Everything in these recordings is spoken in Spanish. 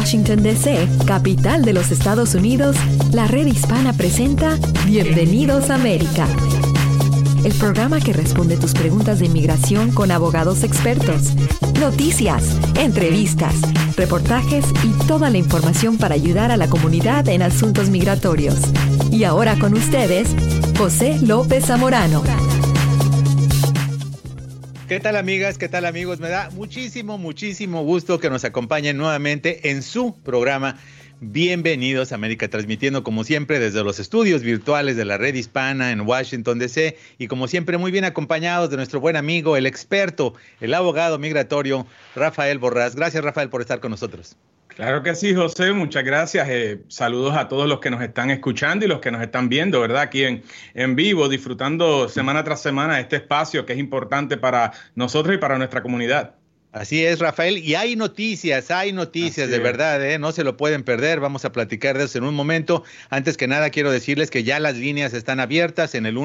Washington, D.C., capital de los Estados Unidos, la Red Hispana presenta Bienvenidos a América. El programa que responde tus preguntas de inmigración con abogados expertos, noticias, entrevistas, reportajes y toda la información para ayudar a la comunidad en asuntos migratorios. Y ahora con ustedes, José López Zamorano. ¿Qué tal, amigas? ¿Qué tal, amigos? Me da muchísimo gusto que nos acompañen nuevamente en su programa Bienvenidos a América, transmitiendo como siempre desde los estudios virtuales de la Red Hispana en Washington, D.C. y como siempre muy bien acompañados de nuestro buen amigo, el experto, el abogado migratorio, Rafael Borrás. Gracias, Rafael, por estar con nosotros. Claro que sí, José, muchas gracias. Saludos a todos los que nos están escuchando y los que nos están viendo, ¿verdad? Aquí en vivo, disfrutando semana tras semana este espacio que es importante para nosotros y para nuestra comunidad. Así es, Rafael, y hay noticias de verdad, ¿eh? No se lo pueden perder, vamos a platicar de eso en un momento. Antes que nada, quiero decirles que ya las líneas están abiertas en el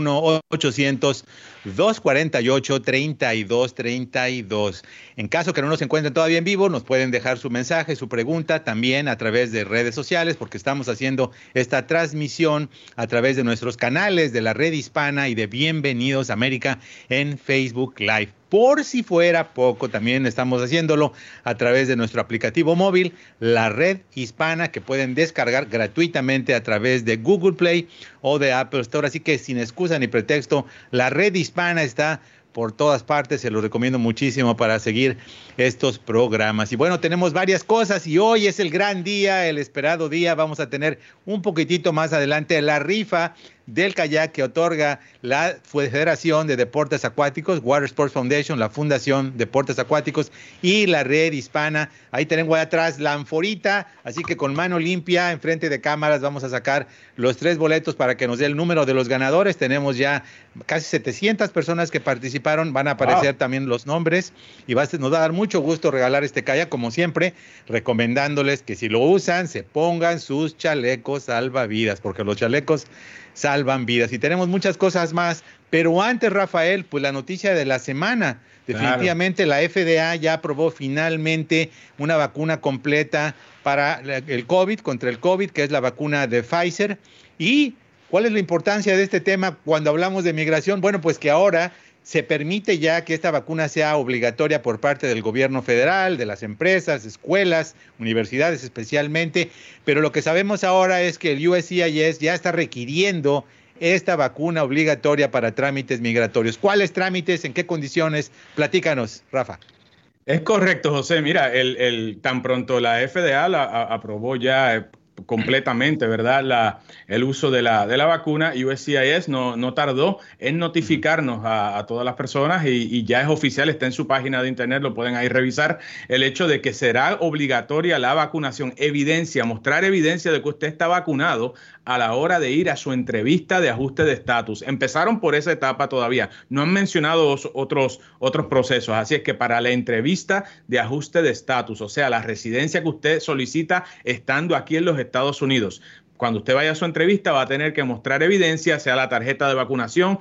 1-800-248-3232. En caso que no nos encuentren todavía en vivo, nos pueden dejar su mensaje, su pregunta, también a través de redes sociales, porque estamos haciendo esta transmisión a través de nuestros canales de la Red Hispana y de Bienvenidos a América en Facebook Live. Por si fuera poco, también estamos haciéndolo a través de nuestro aplicativo móvil, la Red Hispana, que pueden descargar gratuitamente a través de Google Play o de Apple Store. Así que sin excusa ni pretexto, la Red Hispana está por todas partes, se los recomiendo muchísimo para seguir estos programas. Y bueno, tenemos varias cosas y hoy es el gran día, el esperado día. Vamos a tener un poquitito más adelante la rifa del kayak que otorga la Federación de Deportes Acuáticos, Water Sports Foundation, la Fundación Deportes Acuáticos y la Red Hispana. Ahí tenemos atrás la anforita, así que con mano limpia, enfrente de cámaras, vamos a sacar los 3 boletos para que nos dé el número de los ganadores. Tenemos ya casi 700 personas que participaron, van a aparecer también los nombres y nos va a dar mucho gusto regalar este kayak, como siempre, recomendándoles que si lo usan, se pongan sus chalecos salvavidas, porque los chalecos salvan vidas. Y tenemos muchas cosas más, pero antes, Rafael, pues la noticia de la semana. Definitivamente la FDA ya aprobó finalmente una vacuna completa para el COVID, contra el COVID, que es la vacuna de Pfizer. ¿Y cuál es la importancia de este tema cuando hablamos de migración? Bueno, pues que ahora se permite ya que esta vacuna sea obligatoria por parte del gobierno federal, de las empresas, escuelas, universidades especialmente, pero lo que sabemos ahora es que el USCIS ya está requiriendo esta vacuna obligatoria para trámites migratorios. ¿Cuáles trámites? ¿En qué condiciones? Platícanos, Rafa. Es correcto, José. Mira, tan pronto la FDA aprobó ya completamente, ¿verdad? El uso de la vacuna, USCIS no tardó en notificarnos a todas las personas y ya es oficial, está en su página de internet, lo pueden ahí revisar, el hecho de que será obligatoria la vacunación, mostrar evidencia de que usted está vacunado a la hora de ir a su entrevista de ajuste de estatus. Empezaron por esa etapa todavía, no han mencionado otros procesos, así es que para la entrevista de ajuste de estatus, o sea, la residencia que usted solicita estando aquí en los Estados Unidos, cuando usted vaya a su entrevista va a tener que mostrar evidencia, sea la tarjeta de vacunación,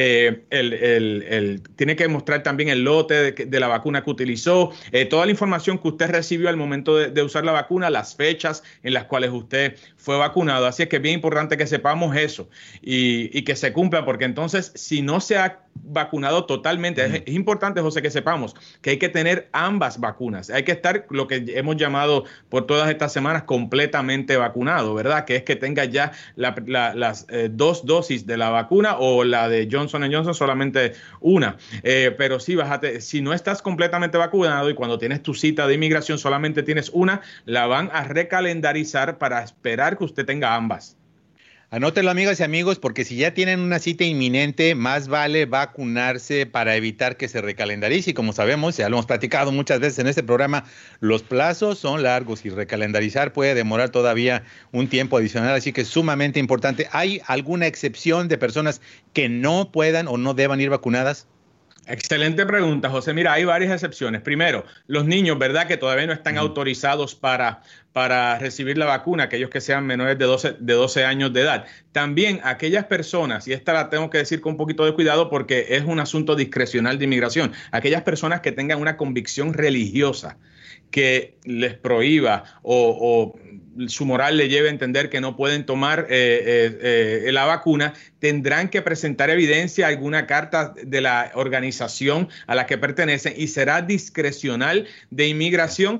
tiene que mostrar también el lote de la vacuna que utilizó, toda la información que usted recibió al momento de usar la vacuna, las fechas en las cuales usted fue vacunado. Así es que es bien importante que sepamos eso y que se cumpla, porque entonces si no se ha vacunado totalmente, es importante, José, que sepamos que hay que tener ambas vacunas, hay que estar lo que hemos llamado por todas estas semanas completamente vacunado, ¿verdad? Que es que tenga ya las 2 dosis de la vacuna o la de Johnson & Johnson solamente una, pero sí, si no estás completamente vacunado y cuando tienes tu cita de inmigración solamente tienes una, la van a recalendarizar para esperar que usted tenga ambas. Anótelo, amigas y amigos, porque si ya tienen una cita inminente, más vale vacunarse para evitar que se recalendarice. Y como sabemos, ya lo hemos platicado muchas veces en este programa, los plazos son largos y recalendarizar puede demorar todavía un tiempo adicional, así que es sumamente importante. ¿Hay alguna excepción de personas que no puedan o no deban ir vacunadas? Excelente pregunta, José. Mira, hay varias excepciones. Primero, los niños, ¿verdad? Que todavía no están autorizados para recibir la vacuna, aquellos que sean menores de 12 años de edad. También aquellas personas, y esta la tengo que decir con un poquito de cuidado porque es un asunto discrecional de inmigración, aquellas personas que tengan una convicción religiosa que les prohíba o su moral le lleve a entender que no pueden tomar la vacuna, tendrán que presentar evidencia, alguna carta de la organización a la que pertenecen, y será discrecional de inmigración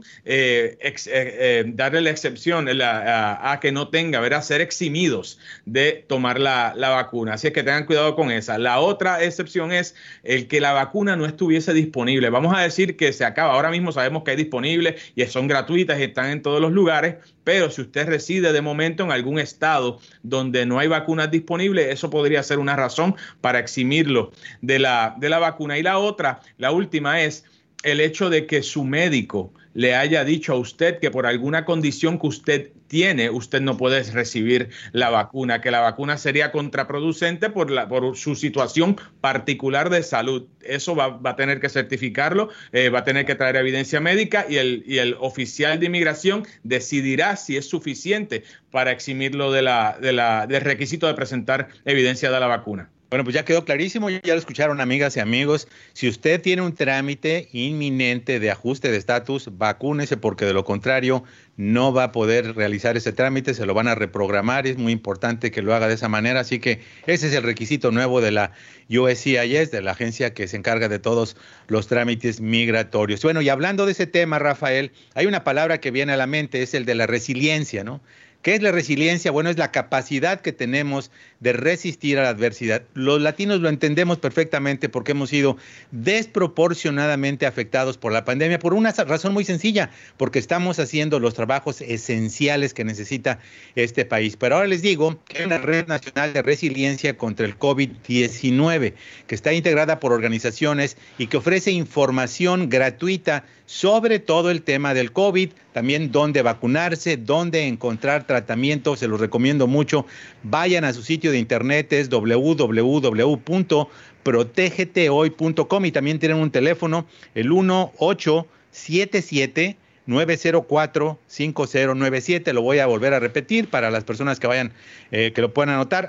darle la excepción a que no tenga, ¿verdad? Ser eximidos de tomar la vacuna. Así es que tengan cuidado con esa. La otra excepción es el que la vacuna no estuviese disponible. Vamos a decir que se acaba. Ahora mismo sabemos que hay disponible y son gratuitas y están en todos los lugares, pero si usted reside de momento en algún estado donde no hay vacunas disponibles, eso podría ser una razón para eximirlo de la vacuna. Y la última es el hecho de que su médico le haya dicho a usted que por alguna condición que usted tiene, usted no puede recibir la vacuna, que la vacuna sería contraproducente por su situación particular de salud. Eso va a tener que certificarlo, va a tener que traer evidencia médica y el oficial de inmigración decidirá si es suficiente para eximirlo del requisito de presentar evidencia de la vacuna. Bueno, pues ya quedó clarísimo, ya lo escucharon, amigas y amigos. Si usted tiene un trámite inminente de ajuste de estatus, vacúnese, porque de lo contrario no va a poder realizar ese trámite, se lo van a reprogramar, y es muy importante que lo haga de esa manera. Así que ese es el requisito nuevo de la USCIS, de la agencia que se encarga de todos los trámites migratorios. Bueno, y hablando de ese tema, Rafael, hay una palabra que viene a la mente, es el de la resiliencia, ¿no? ¿Qué es la resiliencia? Bueno, es la capacidad que tenemos de resistir a la adversidad. Los latinos lo entendemos perfectamente porque hemos sido desproporcionadamente afectados por la pandemia por una razón muy sencilla, porque estamos haciendo los trabajos esenciales que necesita este país. Pero ahora les digo que hay una red nacional de resiliencia contra el COVID-19 que está integrada por organizaciones y que ofrece información gratuita sobre todo el tema del COVID, también dónde vacunarse, dónde encontrar tratamiento. Se los recomiendo mucho. Vayan a su sitio de internet, es www.protegetehoy.com, y también tienen un teléfono, el 1-877-904-5097. Lo voy a volver a repetir para las personas que vayan, que lo puedan anotar,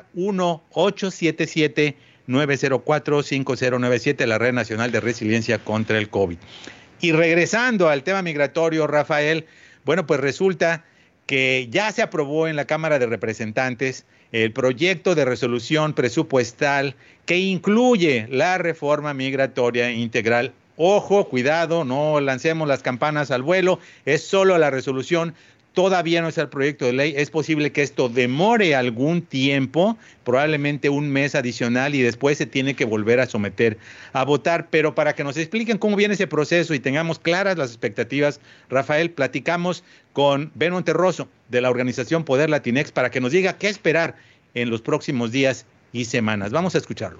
1-877-904-5097, la Red Nacional de Resiliencia contra el COVID. Y regresando al tema migratorio, Rafael, bueno, pues resulta que ya se aprobó en la Cámara de Representantes el proyecto de resolución presupuestal que incluye la reforma migratoria integral. Ojo, cuidado, no lancemos las campanas al vuelo, es solo la resolución. Todavía no es el proyecto de ley. Es posible que esto demore algún tiempo, probablemente un mes adicional, y después se tiene que volver a someter a votar. Pero para que nos expliquen cómo viene ese proceso y tengamos claras las expectativas, Rafael, platicamos con Ben Monterroso de la organización Poder Latinex para que nos diga qué esperar en los próximos días y semanas. Vamos a escucharlo.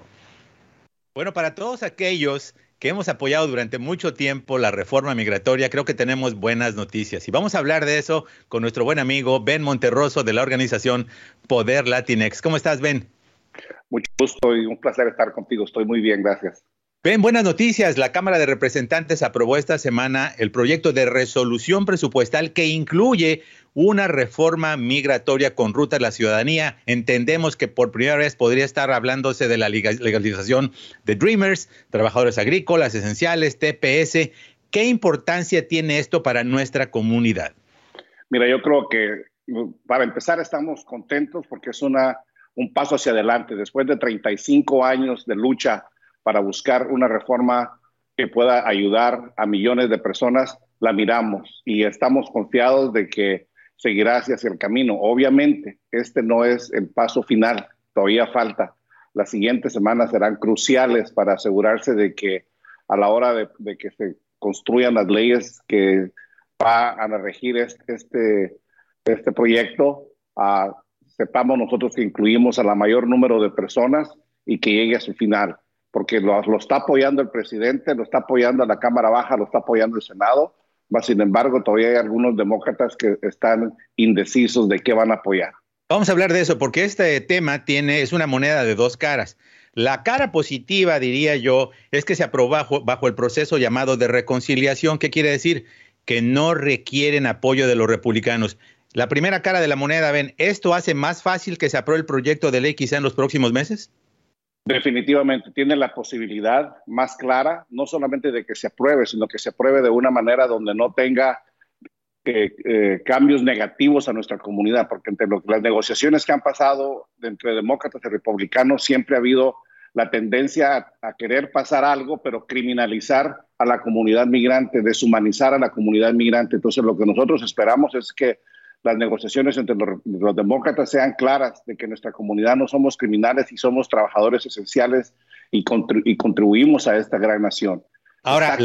Bueno, para todos aquellos que hemos apoyado durante mucho tiempo la reforma migratoria, creo que tenemos buenas noticias. Y vamos a hablar de eso con nuestro buen amigo Ben Monterroso de la organización Poder Latinex. ¿Cómo estás, Ben? Mucho gusto y un placer estar contigo. Estoy muy bien, gracias. Ben, buenas noticias. La Cámara de Representantes aprobó esta semana el proyecto de resolución presupuestal que incluye una reforma migratoria con ruta a la ciudadanía. Entendemos que por primera vez podría estar hablándose de la legalización de Dreamers, trabajadores agrícolas esenciales, TPS. ¿Qué importancia tiene esto para nuestra comunidad? Mira, yo creo que para empezar estamos contentos porque es un paso hacia adelante. Después de 35 años de lucha para buscar una reforma que pueda ayudar a millones de personas, la miramos y estamos confiados de que seguirá hacia el camino. Obviamente, este no es el paso final, todavía falta. Las siguientes semanas serán cruciales para asegurarse de que a la hora de que se construyan las leyes que van a regir este proyecto, sepamos nosotros que incluimos a la mayor número de personas y que llegue a su final, porque lo está apoyando el presidente, lo está apoyando la Cámara Baja, lo está apoyando el Senado. Sin embargo, todavía hay algunos demócratas que están indecisos de qué van a apoyar. Vamos a hablar de eso porque este tema es una moneda de dos caras. La cara positiva, diría yo, es que se aprobó bajo el proceso llamado de reconciliación. ¿Qué quiere decir? Que no requieren apoyo de los republicanos. La primera cara de la moneda, Ben, ¿esto hace más fácil que se apruebe el proyecto de ley quizá en los próximos meses? Definitivamente, tiene la posibilidad más clara, no solamente de que se apruebe, sino que se apruebe de una manera donde no tenga cambios negativos a nuestra comunidad, porque entre las negociaciones que han pasado entre demócratas y republicanos siempre ha habido la tendencia a querer pasar algo, pero criminalizar a la comunidad migrante, deshumanizar a la comunidad migrante. Entonces, lo que nosotros esperamos es que las negociaciones entre los demócratas sean claras, de que nuestra comunidad no somos criminales y somos trabajadores esenciales y contribuimos a esta gran nación. Ahora,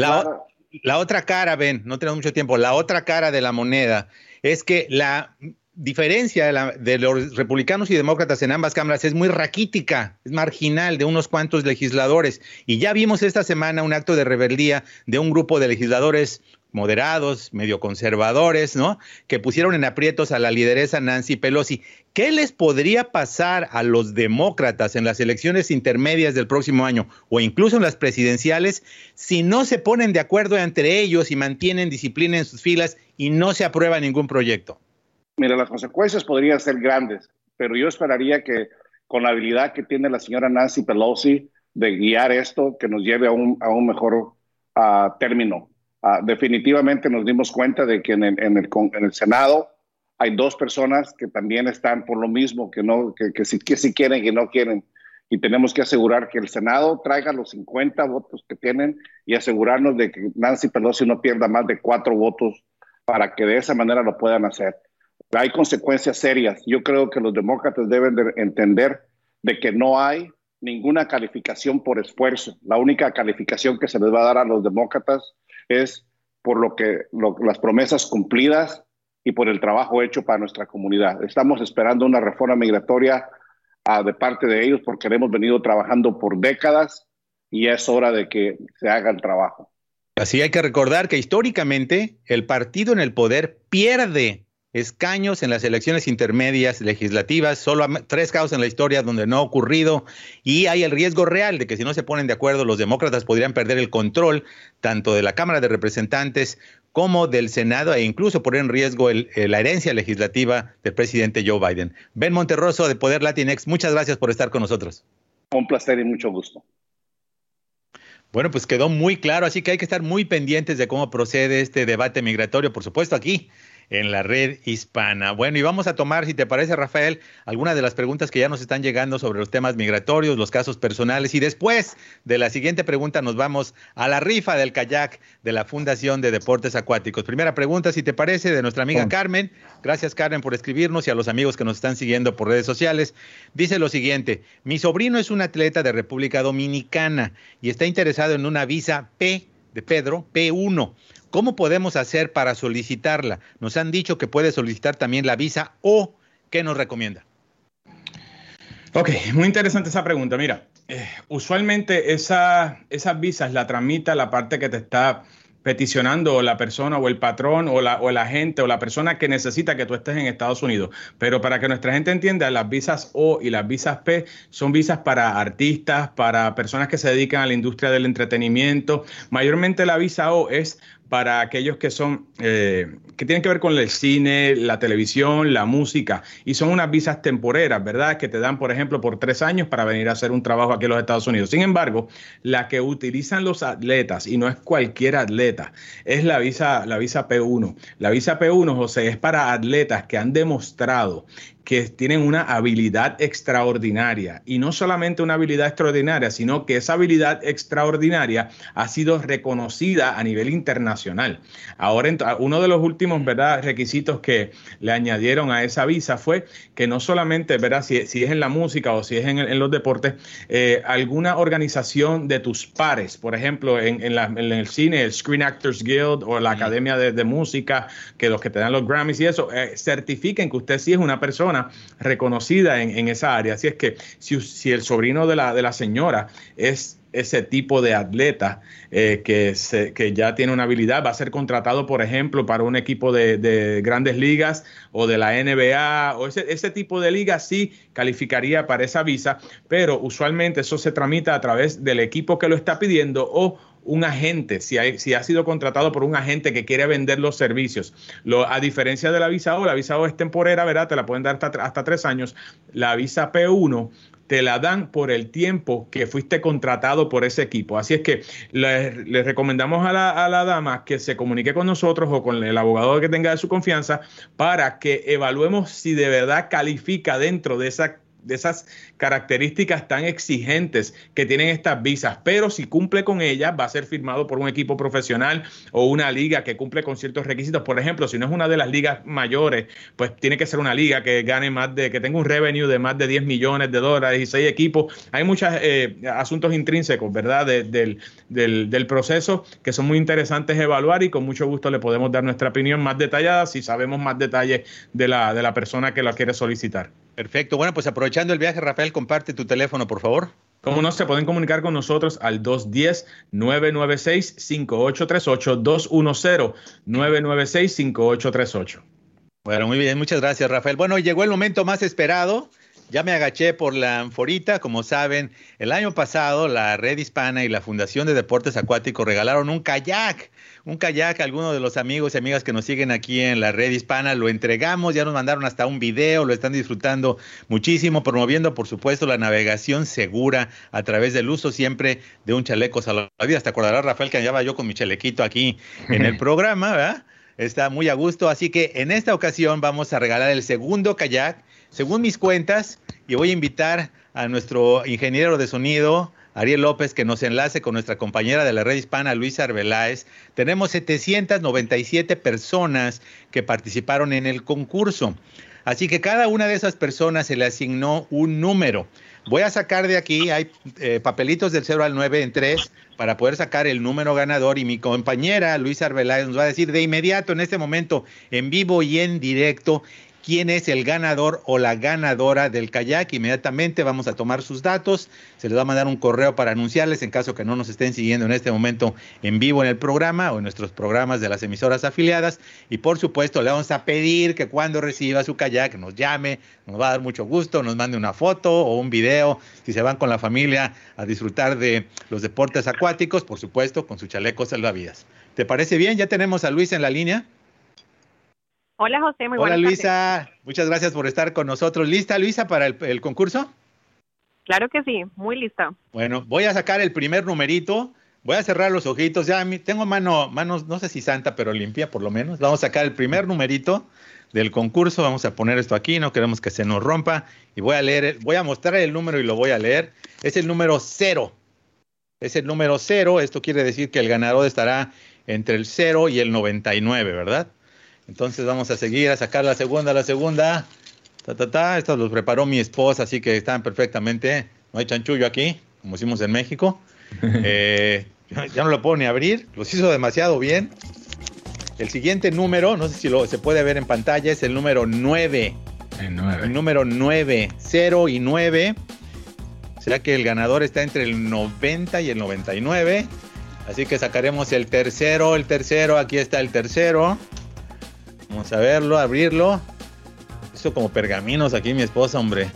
la otra cara, Ben, no tenemos mucho tiempo, la otra cara de la moneda es que la diferencia de los republicanos y demócratas en ambas cámaras es muy raquítica, es marginal, de unos cuantos legisladores. Y ya vimos esta semana un acto de rebeldía de un grupo de legisladores moderados, medio conservadores, ¿no?, que pusieron en aprietos a la lideresa Nancy Pelosi. ¿Qué les podría pasar a los demócratas en las elecciones intermedias del próximo año o incluso en las presidenciales si no se ponen de acuerdo entre ellos y mantienen disciplina en sus filas y no se aprueba ningún proyecto? Mira, las consecuencias podrían ser grandes, pero yo esperaría que con la habilidad que tiene la señora Nancy Pelosi de guiar esto, que nos lleve a un mejor término. Definitivamente nos dimos cuenta de que en el Senado hay dos personas que también están por lo mismo, que sí quieren y no quieren. Y tenemos que asegurar que el Senado traiga los 50 votos que tienen y asegurarnos de que Nancy Pelosi no pierda más de 4 votos para que de esa manera lo puedan hacer. Hay consecuencias serias. Yo creo que los demócratas deben de entender de que no hay ninguna calificación por esfuerzo. La única calificación que se les va a dar a los demócratas es por las promesas cumplidas y por el trabajo hecho para nuestra comunidad. Estamos esperando una reforma migratoria de parte de ellos porque hemos venido trabajando por décadas y es hora de que se haga el trabajo. Así hay que recordar que históricamente el partido en el poder pierde escaños en las elecciones intermedias legislativas, solo 3 casos en la historia donde no ha ocurrido, y hay el riesgo real de que si no se ponen de acuerdo los demócratas podrían perder el control tanto de la Cámara de Representantes como del Senado e incluso poner en riesgo la herencia legislativa del presidente Joe Biden. Ben Monterroso de Poder Latinx, muchas gracias por estar con nosotros. Un placer y mucho gusto. Bueno, pues quedó muy claro, así que hay que estar muy pendientes de cómo procede este debate migratorio, por supuesto aquí en la red hispana. Bueno, y vamos a tomar, si te parece, Rafael, algunas de las preguntas que ya nos están llegando sobre los temas migratorios, los casos personales, y después de la siguiente pregunta nos vamos a la rifa del kayak de la Fundación de Deportes Acuáticos. Primera pregunta, si te parece, de nuestra amiga Carmen. Gracias, Carmen, por escribirnos y a los amigos que nos están siguiendo por redes sociales. Dice lo siguiente: mi sobrino es un atleta de República Dominicana y está interesado en una visa P de Pedro, P1. ¿Cómo podemos hacer para solicitarla? Nos han dicho que puede solicitar también la visa O. ¿Qué nos recomienda? Ok, muy interesante esa pregunta. Mira, usualmente esas visas la tramita la parte que te está peticionando la persona o el patrón o el agente o la persona que necesita que tú estés en Estados Unidos. Pero para que nuestra gente entienda, las visas O y las visas P son visas para artistas, para personas que se dedican a la industria del entretenimiento. Mayormente la visa O es para aquellos que son que tienen que ver con el cine, la televisión, la música, y son unas visas temporeras, ¿verdad? Que te dan, por ejemplo, por 3 años para venir a hacer un trabajo aquí en los Estados Unidos. Sin embargo, la que utilizan los atletas, y no es cualquier atleta, es la visa P1. La visa P1, José, es para atletas que han demostrado que tienen una habilidad extraordinaria, y no solamente una habilidad extraordinaria, sino que esa habilidad extraordinaria ha sido reconocida a nivel internacional. Ahora, uno de los últimos, ¿verdad?, requisitos que le añadieron a esa visa fue que no solamente, ¿verdad?, si es en la música o si es en los deportes, alguna organización de tus pares, por ejemplo, en el cine, el Screen Actors Guild o la Academia de Música, que los que te dan los Grammys y eso, certifiquen que usted sí es una persona reconocida en esa área. Así es que si el sobrino de la señora es ese tipo de atleta que ya tiene una habilidad, va a ser contratado, por ejemplo, para un equipo de grandes ligas o de la NBA o ese tipo de liga, sí calificaría para esa visa, pero usualmente eso se tramita a través del equipo que lo está pidiendo o un agente, si ha sido contratado por un agente que quiere vender los servicios. A diferencia de la visa O es temporera, ¿verdad? Te la pueden dar hasta 3 años. La visa P1 te la dan por el tiempo que fuiste contratado por ese equipo. Así es que le recomendamos a la dama que se comunique con nosotros o con el abogado que tenga de su confianza para que evaluemos si de verdad califica dentro de esas características tan exigentes que tienen estas visas, pero si cumple con ellas va a ser firmado por un equipo profesional o una liga que cumple con ciertos requisitos. Por ejemplo, si no es una de las ligas mayores, pues tiene que ser una liga que gane que tenga un revenue de más de $10 millones y 6 equipos. Hay muchos asuntos intrínsecos, ¿verdad? Del proceso que son muy interesantes evaluar y con mucho gusto le podemos dar nuestra opinión más detallada si sabemos más detalles de la persona que la quiere solicitar. Perfecto. Bueno, pues aprovechando el viaje, Rafael, comparte tu teléfono, por favor. Como no, se pueden comunicar con nosotros al 210-996-5838, 210-996-5838. Bueno, muy bien, muchas gracias, Rafael. Bueno, llegó el momento más esperado. Ya me agaché por la anforita. Como saben, el año pasado la Red Hispana y la Fundación de Deportes Acuáticos regalaron un kayak. Un kayak a algunos de los amigos y amigas que nos siguen aquí en la Red Hispana. Lo entregamos, ya nos mandaron hasta un video, lo están disfrutando muchísimo, promoviendo, por supuesto, la navegación segura a través del uso siempre de un chaleco salvavidas. Te acordarás, Rafael, que andaba yo con mi chalequito aquí en el programa, ¿verdad? Está muy a gusto, así que en esta ocasión vamos a regalar el segundo kayak, según mis cuentas, y voy a invitar a nuestro ingeniero de sonido, Ariel López, que nos enlace con nuestra compañera de la Red Hispana, Luisa Arbeláez. Tenemos 797 personas que participaron en el concurso, así que cada una de esas personas se le asignó un número. Voy a sacar de aquí, hay papelitos del 0 al 9 en 3 para poder sacar el número ganador, y mi compañera Luisa Arbeláez nos va a decir de inmediato, en este momento, en vivo y en directo, quién es el ganador o la ganadora del kayak. Inmediatamente vamos a tomar sus datos, se les va a mandar un correo para anunciarles en caso que no nos estén siguiendo en este momento en vivo en el programa o en nuestros programas de las emisoras afiliadas, y por supuesto le vamos a pedir que cuando reciba su kayak nos llame, nos va a dar mucho gusto, nos mande una foto o un video, si se van con la familia a disfrutar de los deportes acuáticos, por supuesto con su chaleco salvavidas. ¿Te parece bien? Ya tenemos a Luisa en la línea. Hola, José, muy buenas tardes. Hola, Luisa, tardes. Muchas gracias por estar con nosotros. ¿Lista, Luisa, para el concurso? Claro que sí, muy lista. Bueno, voy a sacar el primer numerito, voy a cerrar los ojitos, ya tengo manos, no sé si santa, pero limpia por lo menos. Vamos a sacar el primer numerito del concurso, vamos a poner esto aquí, no queremos que se nos rompa, y voy a mostrar el número y lo voy a leer. Es el número 0. Es el número 0, esto quiere decir que el ganador estará entre el 0 y el 99, ¿verdad? Entonces vamos a seguir a sacar la segunda. Estos los preparó mi esposa, así que están perfectamente. No hay chanchullo aquí, como hicimos en México. Ya no lo puedo ni abrir, los hizo demasiado bien. El siguiente número, no sé si se puede ver en pantalla, es el número 9. El número 9, 0 y 9. O sea que el ganador está entre el 90 y el 99. Así que sacaremos el tercero, aquí está el tercero. Vamos a verlo, abrirlo. Hizo como pergaminos aquí mi esposa, hombre.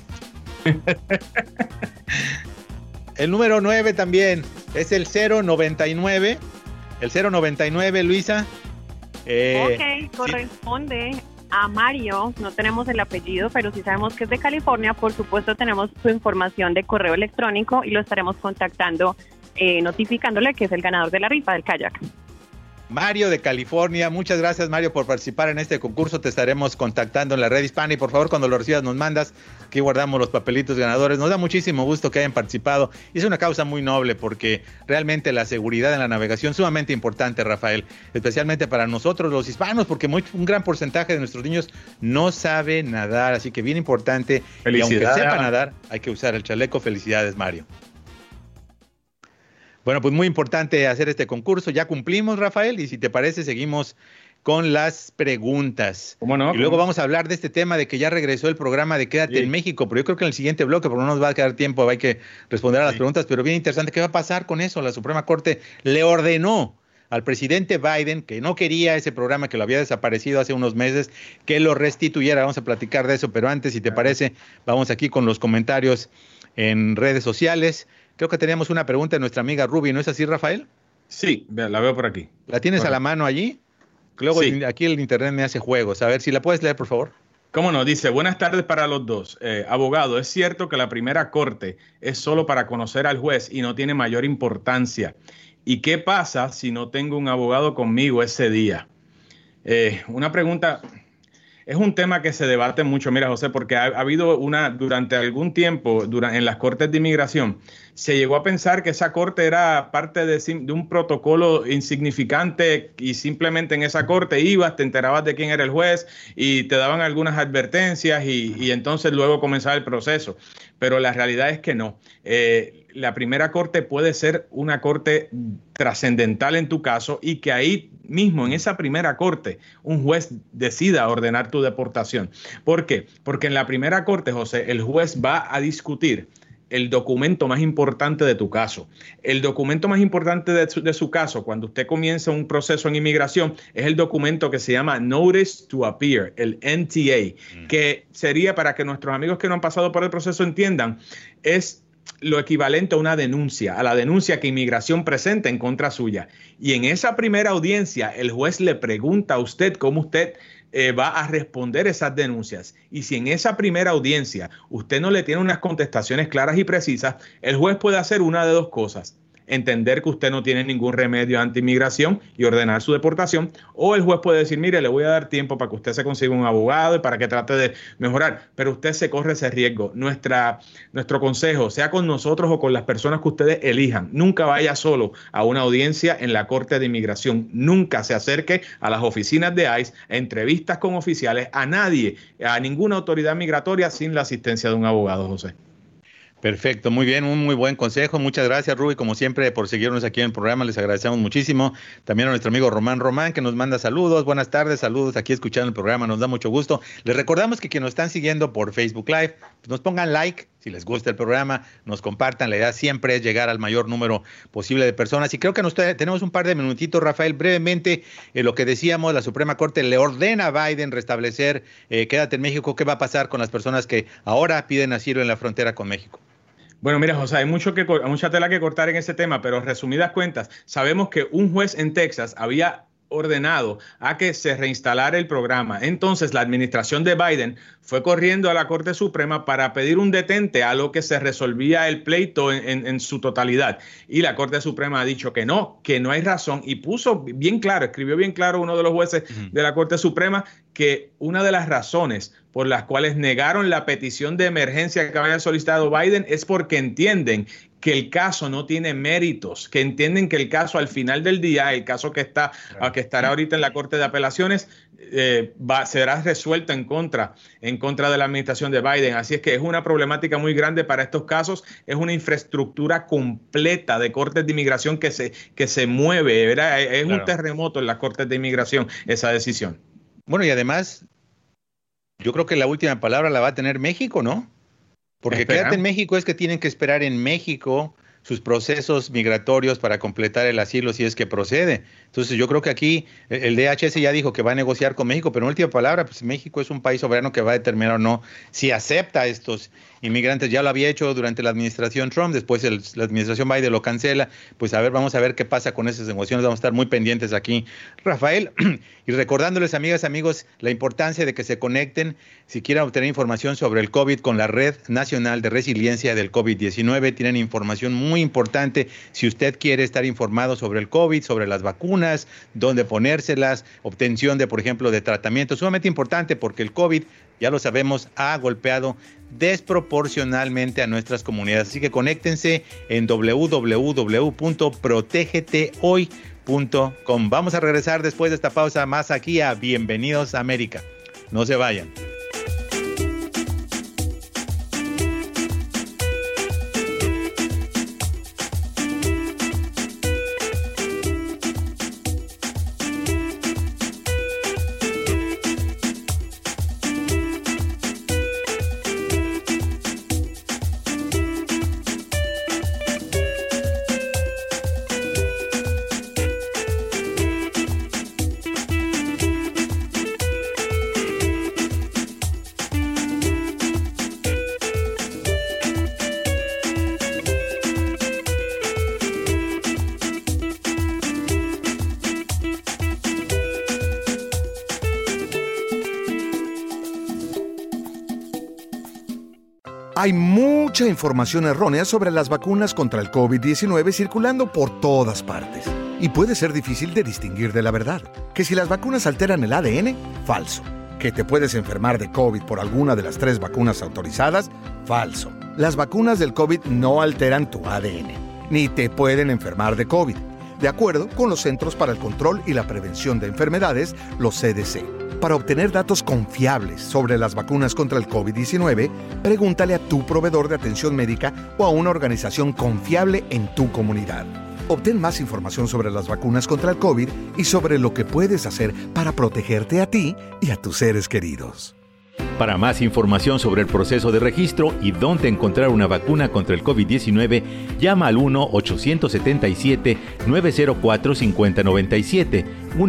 El número 9 también es el 099. El 099, Luisa. Ok, corresponde a Mario. No tenemos el apellido, pero sí sabemos que es de California. Por supuesto, tenemos su información de correo electrónico y lo estaremos contactando, notificándole que es el ganador de la rifa del kayak. Mario de California, muchas gracias, Mario, por participar en este concurso. Te estaremos contactando en la Red Hispana y por favor cuando lo recibas nos mandas. Aquí guardamos los papelitos ganadores. Nos da muchísimo gusto que hayan participado y es una causa muy noble porque realmente la seguridad en la navegación es sumamente importante, Rafael, especialmente para nosotros los hispanos, porque un gran porcentaje de nuestros niños no sabe nadar, así que bien importante. Y aunque sepa nadar, hay que usar el chaleco. Felicidades, Mario. Bueno, pues muy importante hacer este concurso. Ya cumplimos, Rafael, y si te parece seguimos con las preguntas. ¿Cómo no? Y luego vamos a hablar de este tema de que ya regresó el programa de Quédate en México, pero yo creo que en el siguiente bloque, porque no nos va a quedar tiempo, hay que responder a las preguntas, pero bien interesante, ¿qué va a pasar con eso? La Suprema Corte le ordenó al presidente Biden, que no quería ese programa, que lo había desaparecido hace unos meses, que lo restituyera. Vamos a platicar de eso, pero antes, si te parece, vamos aquí con los comentarios en redes sociales. Creo que teníamos una pregunta de nuestra amiga Ruby, ¿no es así, Rafael? Sí, la veo por aquí. ¿La tienes a la mano allí? Luego aquí el internet me hace juegos. A ver, si la puedes leer, por favor. ¿Cómo no? Dice, buenas tardes para los dos. Abogado, es cierto que la primera corte es solo para conocer al juez y no tiene mayor importancia. ¿Y qué pasa si no tengo un abogado conmigo ese día? Una pregunta, es un tema que se debate mucho, mira, José, porque ha habido durante algún tiempo, en las cortes de inmigración, se llegó a pensar que esa corte era parte de un protocolo insignificante y simplemente en esa corte ibas, te enterabas de quién era el juez y te daban algunas advertencias y entonces luego comenzaba el proceso. Pero la realidad es que no. La primera corte puede ser una corte trascendental en tu caso y que ahí mismo, en esa primera corte, un juez decida ordenar tu deportación. ¿Por qué? Porque en la primera corte, José, el juez va a discutir el documento más importante de tu caso. El documento más importante de su caso, cuando usted comienza un proceso en inmigración, es el documento que se llama Notice to Appear, el NTA, que sería, para que nuestros amigos que no han pasado por el proceso entiendan, es lo equivalente a una denuncia, a la denuncia que inmigración presenta en contra suya. Y en esa primera audiencia, el juez le pregunta a usted cómo usted va a responder esas denuncias. Y si en esa primera audiencia usted no le tiene unas contestaciones claras y precisas, el juez puede hacer una de dos cosas: entender que usted no tiene ningún remedio anti-inmigración y ordenar su deportación, o el juez puede decir, mire, le voy a dar tiempo para que usted se consiga un abogado y para que trate de mejorar, pero usted se corre ese riesgo. Nuestro consejo, sea con nosotros o con las personas que ustedes elijan, nunca vaya solo a una audiencia en la Corte de Inmigración, nunca se acerque a las oficinas de ICE, a entrevistas con oficiales, a nadie, a ninguna autoridad migratoria sin la asistencia de un abogado, José. Perfecto, muy bien, un muy buen consejo. Muchas gracias, Ruby, como siempre, por seguirnos aquí en el programa. Les agradecemos muchísimo. También a nuestro amigo Román, que nos manda saludos. Buenas tardes, saludos aquí escuchando el programa. Nos da mucho gusto. Les recordamos que quienes nos están siguiendo por Facebook Live, pues nos pongan like si les gusta el programa, nos compartan. La idea siempre es llegar al mayor número posible de personas. Y creo que tenemos un par de minutitos, Rafael. Brevemente, lo que decíamos, la Suprema Corte le ordena a Biden restablecer Quédate en México. ¿Qué va a pasar con las personas que ahora piden asilo en la frontera con México? Bueno, mira, José, hay mucha tela que cortar en ese tema, pero resumidas cuentas, sabemos que un juez en Texas había ordenado a que se reinstalara el programa. Entonces, la administración de Biden fue corriendo a la Corte Suprema para pedir un detente a lo que se resolvía el pleito en su totalidad. Y la Corte Suprema ha dicho que no hay razón, y puso bien claro, escribió bien claro uno de los jueces de la Corte Suprema que una de las razones por las cuales negaron la petición de emergencia que había solicitado Biden es porque entienden que el caso no tiene méritos, que entienden que el caso al final del día, el caso que estará ahorita en la Corte de Apelaciones, será resuelto en contra de la administración de Biden. Así es que es una problemática muy grande para estos casos. Es una infraestructura completa de cortes de inmigración que se mueve, ¿verdad? Es un terremoto en las cortes de inmigración esa decisión. Bueno, y además, yo creo que la última palabra la va a tener México, ¿no? Porque Quédate en México es que tienen que esperar en México sus procesos migratorios para completar el asilo si es que procede. Entonces yo creo que aquí el DHS ya dijo que va a negociar con México, pero en última palabra, pues México es un país soberano que va a determinar o no si acepta a estos inmigrantes. Ya lo había hecho durante la administración Trump, después la administración Biden lo cancela. Pues vamos a ver qué pasa con esas negociaciones, vamos a estar muy pendientes aquí, Rafael, y recordándoles, amigas, amigos, la importancia de que se conecten si quieren obtener información sobre el COVID con la Red Nacional de Resiliencia del COVID-19. Tienen información muy importante si usted quiere estar informado sobre el COVID, sobre las vacunas, dónde ponérselas, obtención de, por ejemplo, de tratamiento, sumamente importante porque el COVID, ya lo sabemos, ha golpeado desproporcionalmente a nuestras comunidades. Así que conéctense en www.protegetehoy.com. Vamos a regresar después de esta pausa más aquí a Bienvenidos a América. No se vayan. Hay mucha información errónea sobre las vacunas contra el COVID-19 circulando por todas partes. Y puede ser difícil de distinguir de la verdad. Que si las vacunas alteran el ADN, falso. Que te puedes enfermar de COVID por alguna de las 3 vacunas autorizadas, falso. Las vacunas del COVID no alteran tu ADN, ni te pueden enfermar de COVID, de acuerdo con los Centros para el Control y la Prevención de Enfermedades, los CDC. Para obtener datos confiables sobre las vacunas contra el COVID-19, pregúntale a tu proveedor de atención médica o a una organización confiable en tu comunidad. Obtén más información sobre las vacunas contra el COVID y sobre lo que puedes hacer para protegerte a ti y a tus seres queridos. Para más información sobre el proceso de registro y dónde encontrar una vacuna contra el COVID-19, llama al 1-877-904-5097,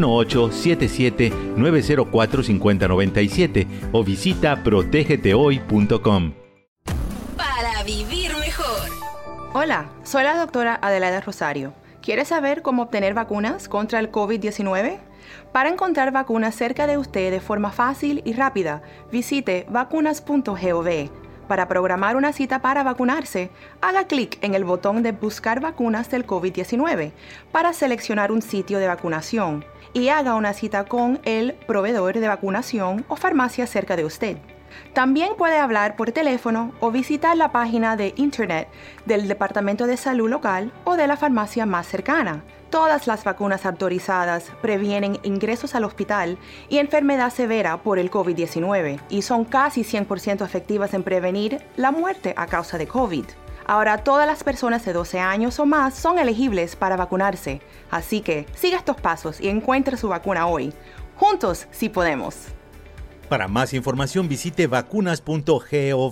1-877-904-5097 o visita protegetehoy.com. Para vivir mejor. Hola, soy la doctora Adelaida Rosario. ¿Quieres saber cómo obtener vacunas contra el COVID-19? Para encontrar vacunas cerca de usted de forma fácil y rápida, visite vacunas.gov. Para programar una cita para vacunarse, haga clic en el botón de Buscar vacunas del COVID-19 para seleccionar un sitio de vacunación y haga una cita con el proveedor de vacunación o farmacia cerca de usted. También puede hablar por teléfono o visitar la página de internet del Departamento de Salud local o de la farmacia más cercana. Todas las vacunas autorizadas previenen ingresos al hospital y enfermedad severa por el COVID-19 y son casi 100% efectivas en prevenir la muerte a causa de COVID. Ahora todas las personas de 12 años o más son elegibles para vacunarse, así que siga estos pasos y encuentre su vacuna hoy. Juntos, sí podemos. Para más información visite vacunas.gov.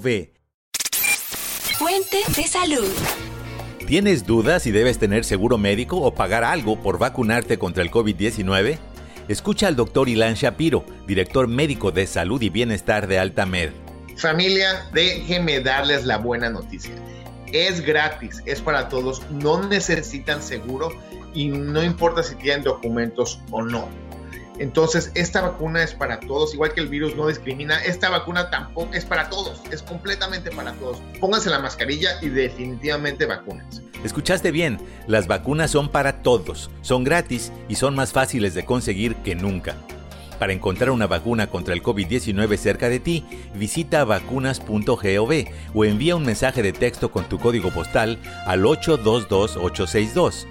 Fuente de salud. ¿Tienes dudas si debes tener seguro médico o pagar algo por vacunarte contra el COVID-19? Escucha al Dr. Ilan Shapiro, director médico de Salud y Bienestar de Altamed. Familia, déjenme darles la buena noticia. Es gratis, es para todos, no necesitan seguro y no importa si tienen documentos o no. Entonces, esta vacuna es para todos, igual que el virus no discrimina, esta vacuna tampoco es para todos, es completamente para todos. Pónganse la mascarilla y definitivamente vacúnense. Escuchaste bien, las vacunas son para todos, son gratis y son más fáciles de conseguir que nunca. Para encontrar una vacuna contra el COVID-19 cerca de ti, visita vacunas.gov o envía un mensaje de texto con tu código postal al 822-862,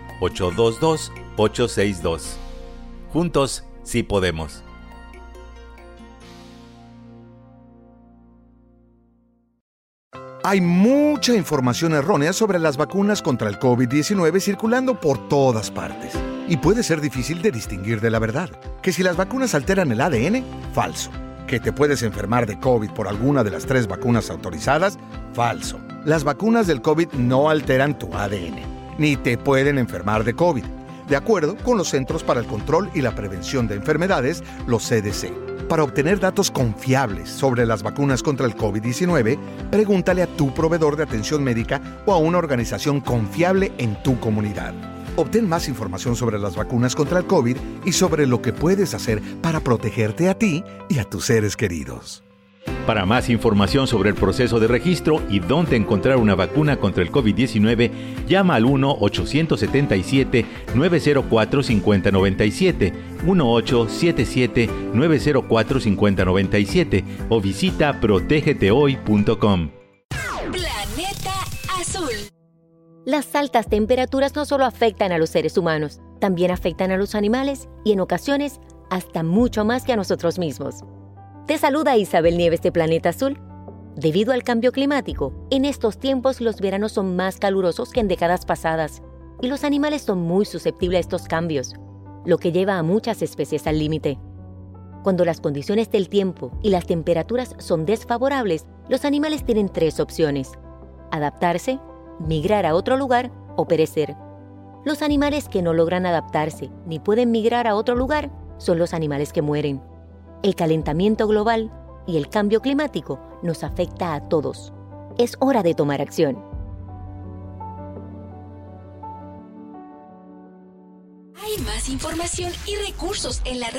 822-862. Juntos, sí podemos. Hay mucha información errónea sobre las vacunas contra el COVID-19 circulando por todas partes. Y puede ser difícil de distinguir de la verdad. Que si las vacunas alteran el ADN, falso. Que te puedes enfermar de COVID por alguna de las 3 vacunas autorizadas, falso. Las vacunas del COVID no alteran tu ADN, ni te pueden enfermar de COVID, de acuerdo con los Centros para el Control y la Prevención de Enfermedades, los CDC. Para obtener datos confiables sobre las vacunas contra el COVID-19, pregúntale a tu proveedor de atención médica o a una organización confiable en tu comunidad. Obtén más información sobre las vacunas contra el COVID y sobre lo que puedes hacer para protegerte a ti y a tus seres queridos. Para más información sobre el proceso de registro y dónde encontrar una vacuna contra el COVID-19, llama al 1-877-904-5097, 1-877-904-5097 o visita protegetehoy.com. Planeta Azul. Las altas temperaturas no solo afectan a los seres humanos, también afectan a los animales y en ocasiones hasta mucho más que a nosotros mismos. Te saluda Isabel Nieves de Planeta Azul. Debido al cambio climático, en estos tiempos los veranos son más calurosos que en décadas pasadas y los animales son muy susceptibles a estos cambios, lo que lleva a muchas especies al límite. Cuando las condiciones del tiempo y las temperaturas son desfavorables, los animales tienen 3 opciones: adaptarse, migrar a otro lugar o perecer. Los animales que no logran adaptarse ni pueden migrar a otro lugar son los animales que mueren. El calentamiento global y el cambio climático nos afecta a todos. Es hora de tomar acción. Hay más información y recursos en la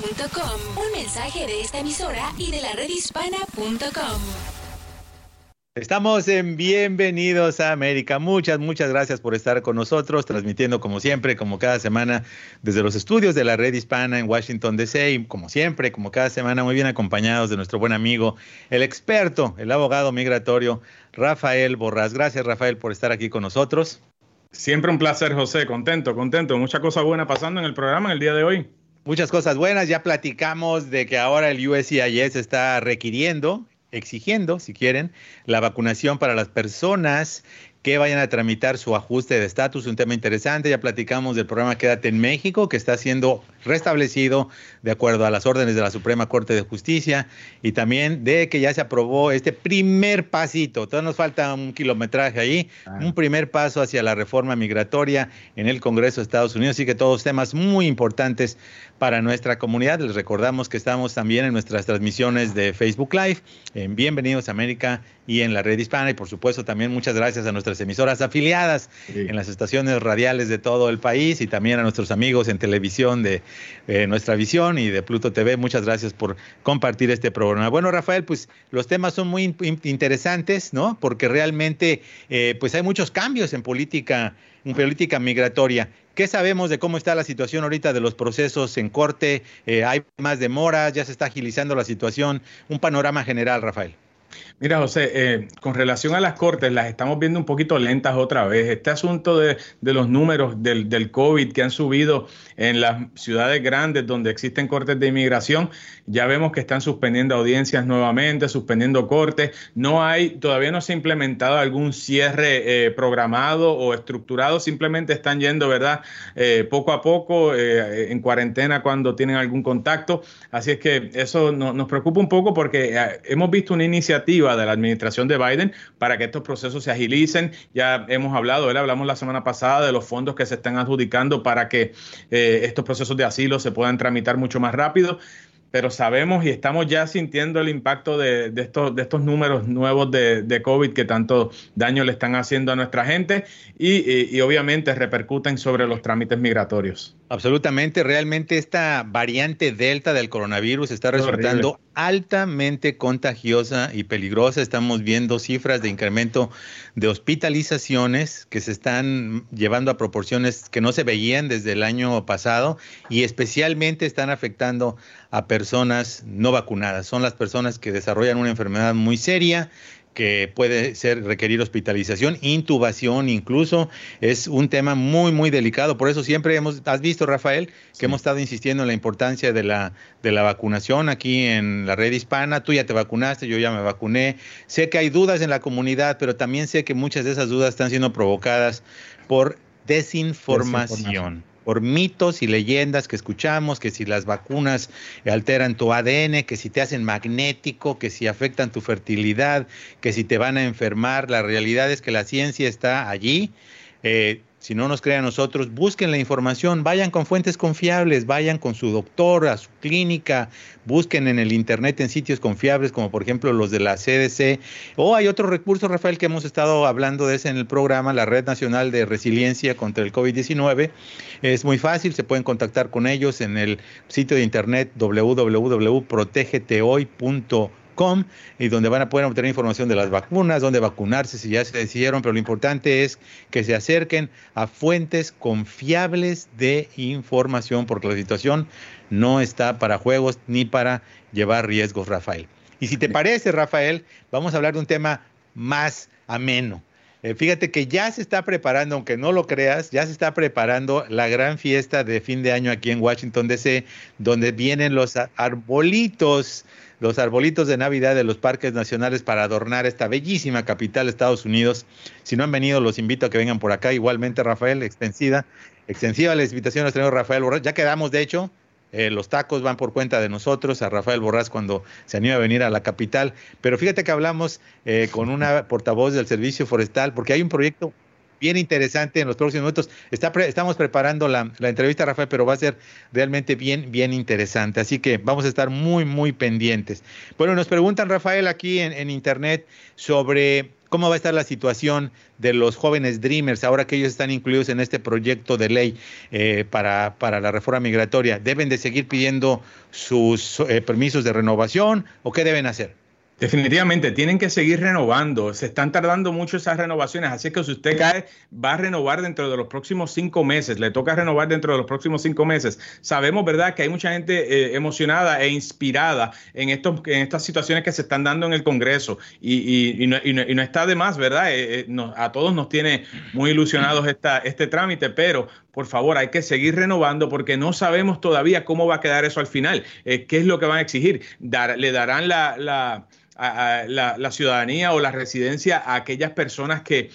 redhispana.com. Un mensaje de esta emisora y de la redhispana.com. Estamos en Bienvenidos a América. Muchas gracias por estar con nosotros, transmitiendo como siempre, como cada semana, desde los estudios de la Red Hispana en Washington, D.C. Y como siempre, como cada semana, muy bien acompañados de nuestro buen amigo, el experto, el abogado migratorio, Rafael Borrás. Gracias, Rafael, por estar aquí con nosotros. Siempre un placer, José. Contento. Mucha cosa buena pasando en el programa en el día de hoy. Muchas cosas buenas. Ya platicamos de que ahora el USCIS está exigiendo, si quieren, la vacunación para las personas que vayan a tramitar su ajuste de estatus, un tema interesante. Ya platicamos del programa Quédate en México, que está siendo restablecido de acuerdo a las órdenes de la Suprema Corte de Justicia, y también de que ya se aprobó este primer pasito. Todavía nos falta un kilometraje ahí, un primer paso hacia la reforma migratoria en el Congreso de Estados Unidos. Así que todos temas muy importantes para nuestra comunidad. Les recordamos que estamos también en nuestras transmisiones de Facebook Live, en Bienvenidos a América y en la Red Hispana, y por supuesto también muchas gracias a nuestras emisoras afiliadas en las estaciones radiales de todo el país, y también a nuestros amigos en televisión de Nuestra Visión y de Pluto TV. Muchas gracias por compartir este programa. Bueno, Rafael, pues los temas son muy interesantes, ¿no? Porque realmente pues hay muchos cambios en política migratoria. ¿Qué sabemos de cómo está la situación ahorita de los procesos en corte? ¿Hay más demoras? ¿Ya se está agilizando la situación? Un panorama general, Rafael. Mira, José, con relación a las cortes, las estamos viendo un poquito lentas otra vez. Este asunto de los números del COVID que han subido en las ciudades grandes donde existen cortes de inmigración, ya vemos que están suspendiendo audiencias nuevamente, suspendiendo cortes. Todavía no se ha implementado algún cierre programado o estructurado, simplemente están yendo, ¿verdad? Poco a poco, en cuarentena cuando tienen algún contacto. Así es que eso nos preocupa un poco, porque hemos visto una iniciativa de la administración de Biden para que estos procesos se agilicen. Ya hemos hablado, hablamos la semana pasada de los fondos que se están adjudicando para que estos procesos de asilo se puedan tramitar mucho más rápido. Pero sabemos y estamos ya sintiendo el impacto de estos números nuevos de COVID que tanto daño le están haciendo a nuestra gente y obviamente repercuten sobre los trámites migratorios. Absolutamente, realmente esta variante Delta del coronavirus está resultando altamente contagiosa y peligrosa. Estamos viendo cifras de incremento de hospitalizaciones que se están llevando a proporciones que no se veían desde el año pasado, y especialmente están afectando a personas no vacunadas. Son las personas que desarrollan una enfermedad muy seria, que puede requerir hospitalización, intubación incluso. Es un tema muy delicado. Por eso siempre has visto, Rafael, que hemos estado insistiendo en la importancia de la vacunación aquí en la Red Hispana. Tú ya te vacunaste, yo ya me vacuné. Sé que hay dudas en la comunidad, pero también sé que muchas de esas dudas están siendo provocadas por desinformación. Por mitos y leyendas que escuchamos, que si las vacunas alteran tu ADN, que si te hacen magnético, que si afectan tu fertilidad, que si te van a enfermar. La realidad es que la ciencia está allí. Si no nos creen a nosotros, busquen la información, vayan con fuentes confiables, vayan con su doctor, a su clínica, busquen en el internet en sitios confiables, como por ejemplo los de la CDC, o hay otro recurso, Rafael, que hemos estado hablando de ese en el programa, la Red Nacional de Resiliencia contra el COVID-19. Es muy fácil, se pueden contactar con ellos en el sitio de internet www.protegetehoy.com, y donde van a poder obtener información de las vacunas, dónde vacunarse si ya se decidieron, pero lo importante es que se acerquen a fuentes confiables de información, porque la situación no está para juegos ni para llevar riesgos, Rafael. Y si te parece, Rafael, vamos a hablar de un tema más ameno. Fíjate que ya se está preparando, aunque no lo creas, ya se está preparando la gran fiesta de fin de año aquí en Washington, D.C., donde vienen los arbolitos de Navidad de los parques nacionales para adornar esta bellísima capital de Estados Unidos. Si no han venido, los invito a que vengan por acá. Igualmente, Rafael, extensiva la invitación a nuestro amigo Rafael Borrás. Ya quedamos, de hecho, los tacos van por cuenta de nosotros, a Rafael Borrás cuando se anime a venir a la capital. Pero fíjate que hablamos con una portavoz del Servicio Forestal, porque hay un proyecto bien interesante en los próximos minutos. Estamos preparando la entrevista, Rafael, pero va a ser realmente bien interesante. Así que vamos a estar muy pendientes. Bueno, nos preguntan, Rafael, aquí en internet sobre cómo va a estar la situación de los jóvenes Dreamers ahora que ellos están incluidos en este proyecto de ley para la reforma migratoria. ¿Deben de seguir pidiendo sus permisos de renovación o qué deben hacer? Definitivamente, tienen que seguir renovando. Se están tardando mucho esas renovaciones, así que si usted cae, va a renovar dentro de los próximos 5 meses. Le toca renovar dentro de los próximos 5 meses. Sabemos, ¿verdad?, que hay mucha gente emocionada e inspirada en estas situaciones que se están dando en el Congreso. Y no está de más, ¿verdad? A todos nos tiene muy ilusionados este trámite, pero por favor, hay que seguir renovando porque no sabemos todavía cómo va a quedar eso al final. ¿Qué es lo que van a exigir? ¿Le darán la ciudadanía o la residencia a aquellas personas que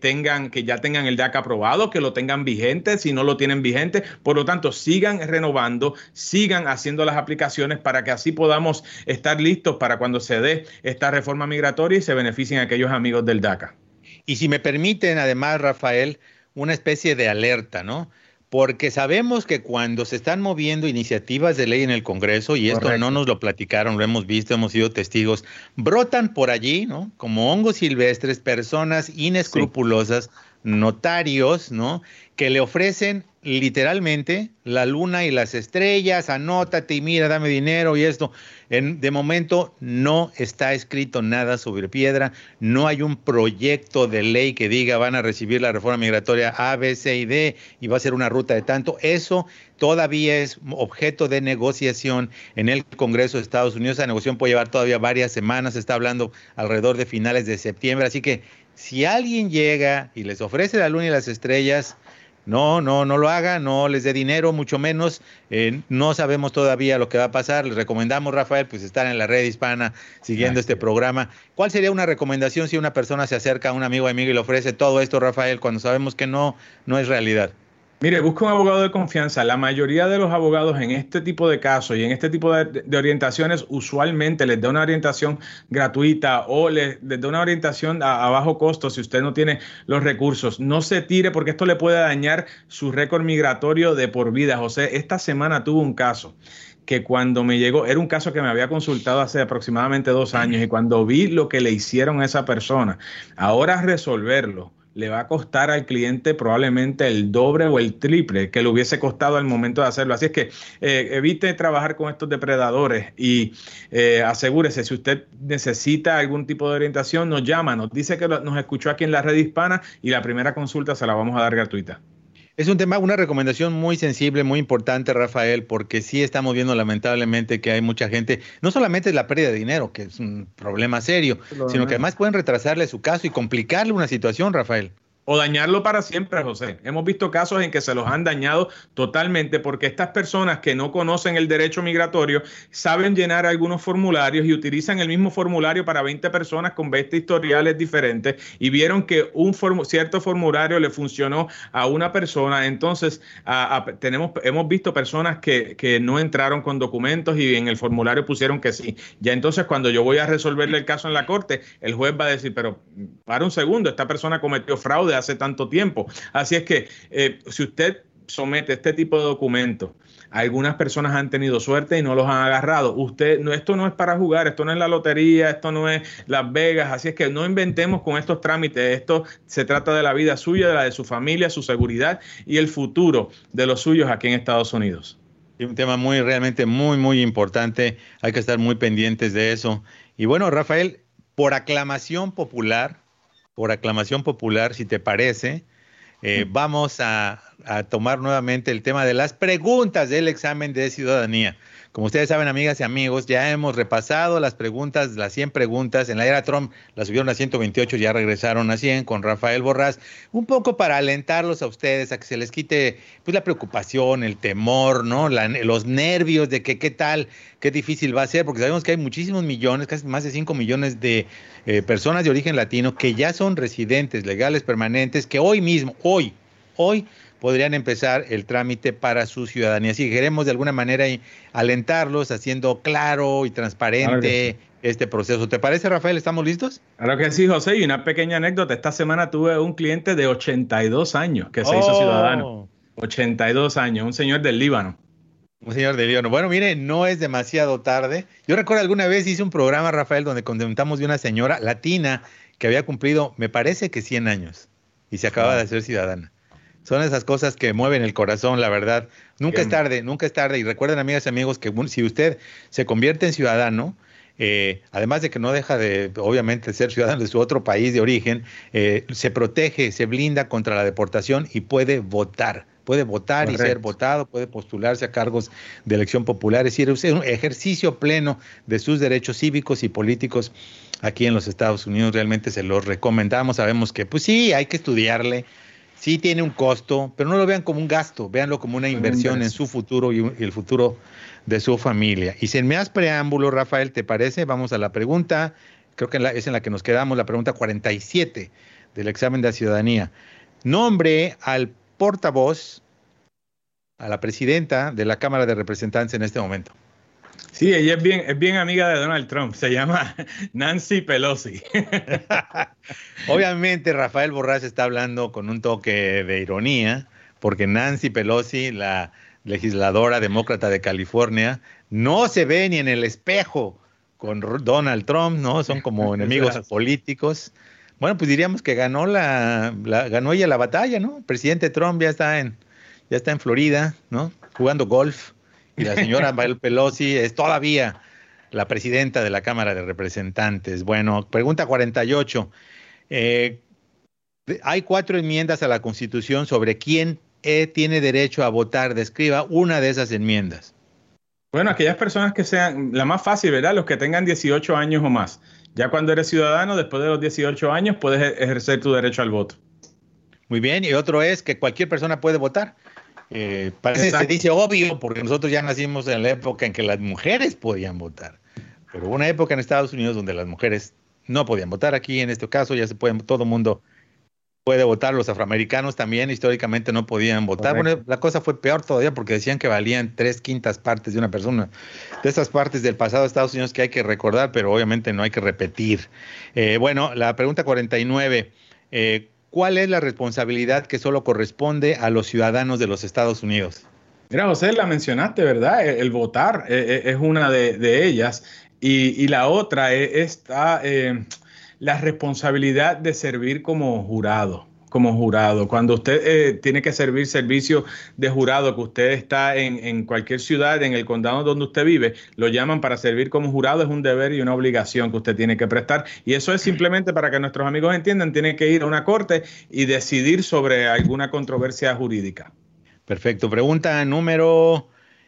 ya tengan el DACA aprobado, que lo tengan vigente, si no lo tienen vigente? Por lo tanto, sigan renovando, sigan haciendo las aplicaciones para que así podamos estar listos para cuando se dé esta reforma migratoria y se beneficien aquellos amigos del DACA. Y si me permiten, además, Rafael, una especie de alerta, ¿no? Porque sabemos que cuando se están moviendo iniciativas de ley en el Congreso, y esto no nos lo platicaron, lo hemos visto, hemos sido testigos, brotan por allí, ¿no?, como hongos silvestres, personas inescrupulosas, notarios, ¿no?, que le ofrecen literalmente la luna y las estrellas, anótate y mira, dame dinero y esto. De momento no está escrito nada sobre piedra, no hay un proyecto de ley que diga van a recibir la reforma migratoria A, B, C y D y va a ser una ruta de tanto. Eso todavía es objeto de negociación en el Congreso de Estados Unidos. Esa negociación puede llevar todavía varias semanas, se está hablando alrededor de finales de septiembre, así que si alguien llega y les ofrece la luna y las estrellas, no lo haga, no les dé dinero, mucho menos. No sabemos todavía lo que va a pasar. Les recomendamos, Rafael, pues estar en la red hispana siguiendo este programa. ¿Cuál sería una recomendación si una persona se acerca a un amigo y le ofrece todo esto, Rafael, cuando sabemos que no es realidad? Mire, busca un abogado de confianza. La mayoría de los abogados en este tipo de casos y en este tipo de orientaciones usualmente les da una orientación gratuita o les da una orientación a bajo costo si usted no tiene los recursos. No se tire porque esto le puede dañar su récord migratorio de por vida. José, esta semana tuve un caso que cuando me llegó, era un caso que me había consultado hace aproximadamente 2 años y cuando vi lo que le hicieron a esa persona, ahora resolverlo le va a costar al cliente probablemente el doble o el triple que le hubiese costado al momento de hacerlo. Así es que evite trabajar con estos depredadores y asegúrese, si usted necesita algún tipo de orientación, nos llama, nos dice que nos escuchó aquí en la red hispana y la primera consulta se la vamos a dar gratuita. Es un tema, una recomendación muy sensible, muy importante, Rafael, porque sí estamos viendo lamentablemente que hay mucha gente, no solamente la pérdida de dinero, que es un problema serio, sino que además pueden retrasarle su caso y complicarle una situación, Rafael. O dañarlo para siempre, José. Hemos visto casos en que se los han dañado totalmente porque estas personas que no conocen el derecho migratorio saben llenar algunos formularios y utilizan el mismo formulario para 20 personas con 20 historiales diferentes y vieron que cierto formulario le funcionó a una persona. Entonces, hemos visto personas que no entraron con documentos y en el formulario pusieron que sí. Ya entonces, cuando yo voy a resolverle el caso en la corte, el juez va a decir, pero para un segundo, esta persona cometió fraude hace tanto tiempo. Así es que si usted somete este tipo de documentos, algunas personas han tenido suerte y no los han agarrado. Esto no es para jugar, esto no es la lotería, esto no es Las Vegas, así es que no inventemos con estos trámites. Esto se trata de la vida suya, de la de su familia, su seguridad y el futuro de los suyos aquí en Estados Unidos. Un tema realmente muy importante. Hay que estar muy pendientes de eso. Y bueno, Rafael, por aclamación popular, si te parece, vamos a tomar nuevamente el tema de las preguntas del examen de ciudadanía. Como ustedes saben, amigas y amigos, ya hemos repasado las preguntas, las 100 preguntas. En la era Trump las subieron a 128, ya regresaron a 100 con Rafael Borrás. Un poco para alentarlos a ustedes, a que se les quite pues la preocupación, el temor, ¿no? Los nervios de que qué tal, qué difícil va a ser, porque sabemos que hay muchísimos millones, casi más de 5 millones de personas de origen latino que ya son residentes legales permanentes, que hoy mismo, hoy, podrían empezar el trámite para su ciudadanía. Así que queremos de alguna manera alentarlos, haciendo claro y transparente este proceso. ¿Te parece, Rafael? ¿Estamos listos? Claro que sí, José. Y una pequeña anécdota. Esta semana tuve un cliente de 82 años que se hizo ciudadano. 82 años, un señor del Líbano. Un señor del Líbano. Bueno, mire, no es demasiado tarde. Yo recuerdo alguna vez hice un programa, Rafael, donde contamos de una señora latina que había cumplido, me parece que 100 años y se acaba de hacer ciudadana. Son esas cosas que mueven el corazón, la verdad. Nunca es tarde. Y recuerden, amigas y amigos, que si usted se convierte en ciudadano, además de que no deja de, obviamente, ser ciudadano de su otro país de origen, se protege, se blinda contra la deportación y puede votar. Puede votar Correcto. Y ser votado, puede postularse a cargos de elección popular, es decir, es un ejercicio pleno de sus derechos cívicos y políticos aquí en los Estados Unidos. Realmente se los recomendamos. Sabemos que, pues sí, hay que estudiarle, sí tiene un costo, pero no lo vean como un gasto, véanlo como una inversión en su futuro y el futuro de su familia. Y sin más preámbulo, Rafael, ¿te parece? Vamos a la pregunta, creo que es en la que nos quedamos, la pregunta 47 del examen de la ciudadanía. Nombre al portavoz, a la presidenta de la Cámara de Representantes en este momento. Sí, ella es bien amiga de Donald Trump, se llama Nancy Pelosi. Obviamente Rafael Borrás está hablando con un toque de ironía, porque Nancy Pelosi, la legisladora demócrata de California, no se ve ni en el espejo con Donald Trump, ¿no? Son como enemigos políticos. Bueno, pues diríamos que ganó ganó ella la batalla, ¿no? El presidente Trump ya está en Florida, ¿no? Jugando golf. Y la señora Pelosi es todavía la presidenta de la Cámara de Representantes. Bueno, pregunta 48. Hay 4 enmiendas a la Constitución sobre quién tiene derecho a votar. Describa una de esas enmiendas. Bueno, aquellas personas que sean, la más fácil, ¿verdad? Los que tengan 18 años o más. Ya cuando eres ciudadano, después de los 18 años, puedes ejercer tu derecho al voto. Muy bien, y otro es que cualquier persona puede votar. Se dice obvio, porque nosotros ya nacimos en la época en que las mujeres podían votar. Pero hubo una época en Estados Unidos donde las mujeres no podían votar. Aquí, en este caso, ya se puede, todo el mundo puede votar. Los afroamericanos también históricamente no podían votar. Correcto. Bueno, la cosa fue peor todavía porque decían que valían 3/5 partes de una persona. De esas partes del pasado de Estados Unidos que hay que recordar, pero obviamente no hay que repetir. Bueno, la pregunta 49. ¿Cuál es la responsabilidad que solo corresponde a los ciudadanos de los Estados Unidos? Mira, José, la mencionaste, ¿verdad? El votar es una de ellas. Y la otra es la responsabilidad de servir como jurado. Cuando usted tiene que servir servicio de jurado, que usted está en cualquier ciudad, en el condado donde usted vive, lo llaman para servir como jurado, es un deber y una obligación que usted tiene que prestar. Y eso es simplemente para que nuestros amigos entiendan, tiene que ir a una corte y decidir sobre alguna controversia jurídica. Perfecto. Pregunta número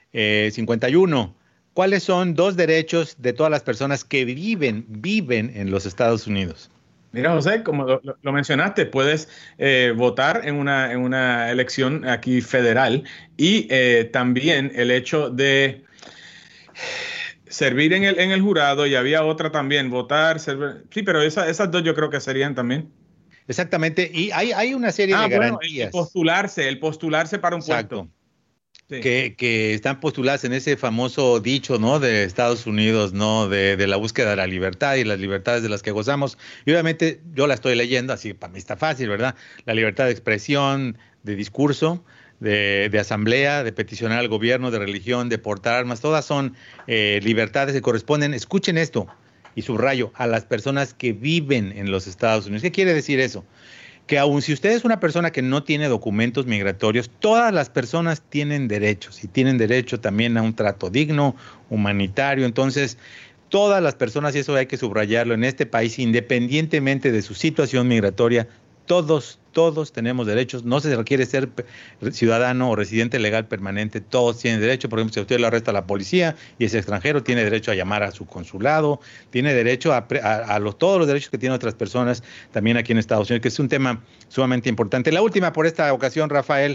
51. ¿Cuáles son 2 derechos de todas las personas que viven en los Estados Unidos? Mira, José, como lo mencionaste, puedes votar en una elección aquí federal y también el hecho de servir en el jurado, y había otra también, votar, servir. Sí, pero esas 2 yo creo que serían también. Exactamente, y hay una serie de garantías. El postularse para un puesto. Sí. Que están postuladas en ese famoso dicho, ¿no? De Estados Unidos, ¿no? De la búsqueda de la libertad y las libertades de las que gozamos. Y obviamente yo la estoy leyendo, así para mí está fácil, ¿verdad? La libertad de expresión, de discurso, de asamblea, de peticionar al gobierno, de religión, de portar armas, todas son libertades que corresponden, escuchen esto, y subrayo, a las personas que viven en los Estados Unidos. ¿Qué quiere decir eso? Que aun si usted es una persona que no tiene documentos migratorios, todas las personas tienen derechos y tienen derecho también a un trato digno, humanitario. Entonces, todas las personas, y eso hay que subrayarlo, en este país, independientemente de su situación migratoria, todos tenemos derechos. No se requiere ser ciudadano o residente legal permanente, todos tienen derecho. Por ejemplo, si a usted lo arresta la policía y es extranjero, tiene derecho a llamar a su consulado, tiene derecho a todos los derechos que tienen otras personas también aquí en Estados Unidos, que es un tema sumamente importante. La última por esta ocasión, Rafael,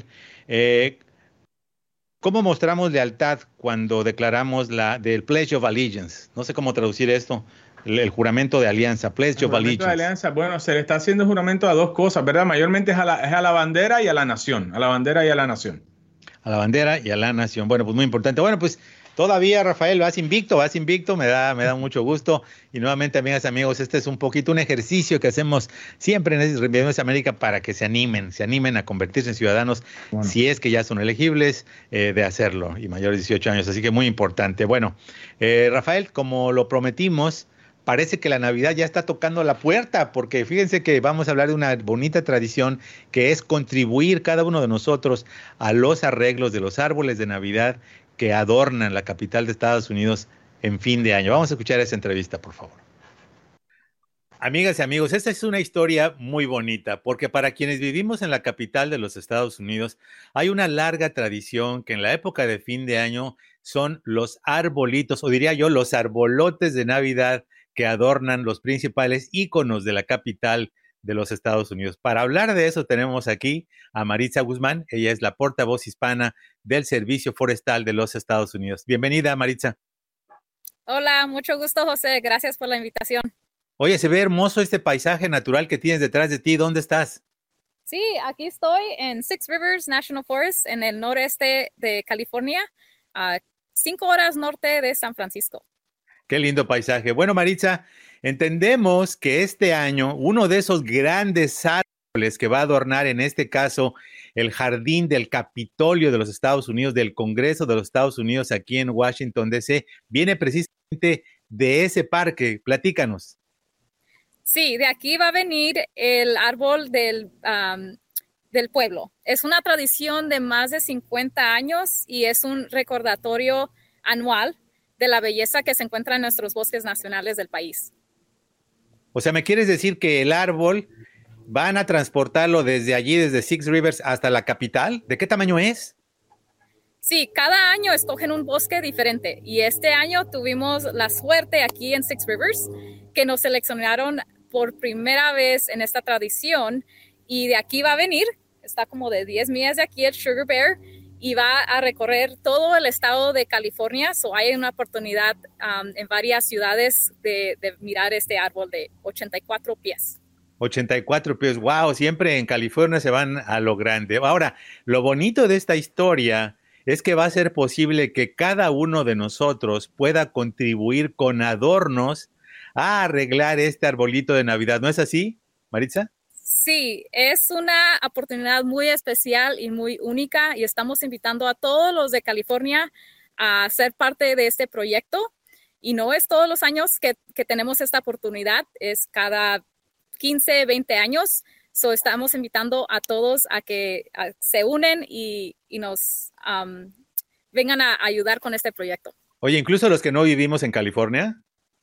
¿cómo mostramos lealtad cuando declaramos del Pledge of Allegiance? No sé cómo traducir esto. El juramento de alianza, Pledge of Allegiance. De alianza, bueno, se le está haciendo juramento a 2 cosas, ¿verdad? Mayormente es a la bandera y a la nación. A la bandera y a la nación. A la bandera y a la nación. Bueno, pues muy importante. Bueno, pues todavía, Rafael, vas invicto, me da mucho gusto. Y nuevamente, amigas y amigos, este es un poquito un ejercicio que hacemos siempre en Bienvenidos a América para que se animen a convertirse en ciudadanos, bueno, si es que ya son elegibles de hacerlo, y mayores de 18 años. Así que muy importante. Bueno, Rafael, como lo prometimos, parece que la Navidad ya está tocando la puerta, porque fíjense que vamos a hablar de una bonita tradición que es contribuir cada uno de nosotros a los arreglos de los árboles de Navidad que adornan la capital de Estados Unidos en fin de año. Vamos a escuchar esa entrevista, por favor. Amigas y amigos, esta es una historia muy bonita, porque para quienes vivimos en la capital de los Estados Unidos, hay una larga tradición que en la época de fin de año son los arbolitos, o diría yo, los arbolotes de Navidad que adornan los principales íconos de la capital de los Estados Unidos. Para hablar de eso tenemos aquí a Maritza Guzmán. Ella es la portavoz hispana del Servicio Forestal de los Estados Unidos. Bienvenida, Maritza. Hola, mucho gusto, José. Gracias por la invitación. Oye, se ve hermoso este paisaje natural que tienes detrás de ti. ¿Dónde estás? Sí, aquí estoy en Six Rivers National Forest, en el noreste de California, a 5 horas norte de San Francisco. Qué lindo paisaje. Bueno, Maritza, entendemos que este año uno de esos grandes árboles que va a adornar, en este caso, el jardín del Capitolio de los Estados Unidos, del Congreso de los Estados Unidos aquí en Washington, D.C., viene precisamente de ese parque. Platícanos. Sí, de aquí va a venir el árbol del pueblo. Es una tradición de más de 50 años y es un recordatorio anual de la belleza que se encuentra en nuestros bosques nacionales del país. O sea, ¿me quieres decir que el árbol van a transportarlo desde allí, desde Six Rivers hasta la capital? ¿De qué tamaño es? Sí, cada año escogen un bosque diferente y este año tuvimos la suerte aquí en Six Rivers que nos seleccionaron por primera vez en esta tradición y de aquí va a venir, está como de 10 millas de aquí el Sugar Bear y va a recorrer todo el estado de California. So hay una oportunidad en varias ciudades de mirar este árbol de 84 pies. 84 pies, wow, siempre en California se van a lo grande. Ahora, lo bonito de esta historia es que va a ser posible que cada uno de nosotros pueda contribuir con adornos a arreglar este arbolito de Navidad. ¿No es así, Maritza? Sí, es una oportunidad muy especial y muy única y estamos invitando a todos los de California a ser parte de este proyecto. Y no es todos los años que tenemos esta oportunidad, es cada 15, 20 años. So estamos invitando a todos a que se unen y nos vengan a ayudar con este proyecto. Oye, incluso los que no vivimos en California.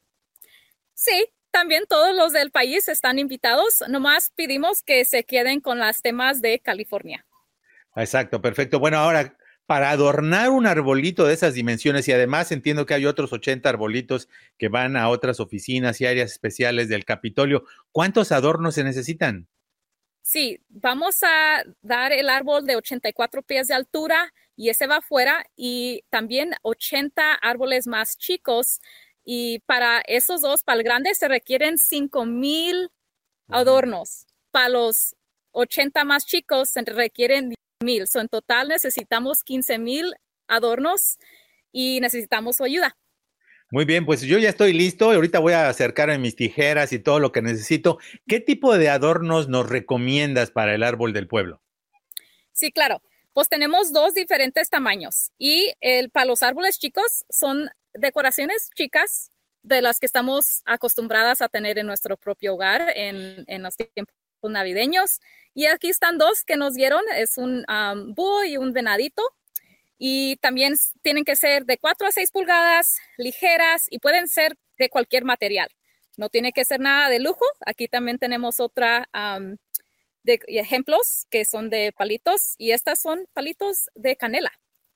Sí, también todos los del país están invitados. Nomás pedimos que se queden con los temas de California. Exacto, perfecto. Bueno, ahora, para adornar un arbolito de esas dimensiones, y además entiendo que hay otros 80 arbolitos que van a otras oficinas y áreas especiales del Capitolio, ¿cuántos adornos se necesitan? Sí, vamos a dar el árbol de 84 pies de altura y ese va afuera y también 80 árboles más chicos. Y para esos dos, para el grande, se requieren 5,000 adornos. Para los 80 más chicos, se requieren 10,000. So, en total necesitamos 15,000 adornos y necesitamos su ayuda. Muy bien, pues yo ya estoy listo. Ahorita voy a acercarme mis tijeras y todo lo que necesito. ¿Qué tipo de adornos nos recomiendas para el árbol del pueblo? Sí, claro. Pues tenemos 2 diferentes tamaños y para los árboles chicos son decoraciones chicas de las que estamos acostumbradas a tener en nuestro propio hogar en los tiempos navideños. Y aquí están 2 que nos dieron, es un búho y un venadito. Y también tienen que ser de 4 a 6 pulgadas, ligeras y pueden ser de cualquier material. No tiene que ser nada de lujo. Aquí también tenemos otra de ejemplos que son de palitos y estas son palitos de canela.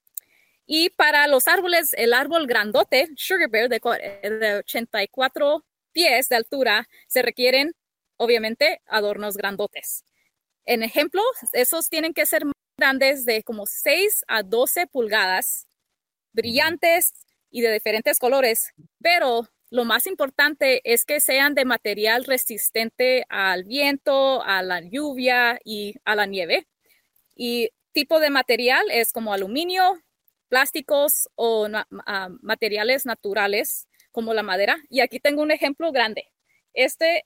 Y para los árboles, el árbol grandote, Sugar Bear, de 84 pies de altura, se requieren, obviamente, adornos grandotes. En ejemplo, esos tienen que ser más grandes de como 6 a 12 pulgadas, brillantes y de diferentes colores, pero lo más importante es que sean de material resistente al viento, a la lluvia y a la nieve. Y tipo de material es como aluminio, plásticos o materiales naturales como la madera. Y aquí tengo un ejemplo grande. Este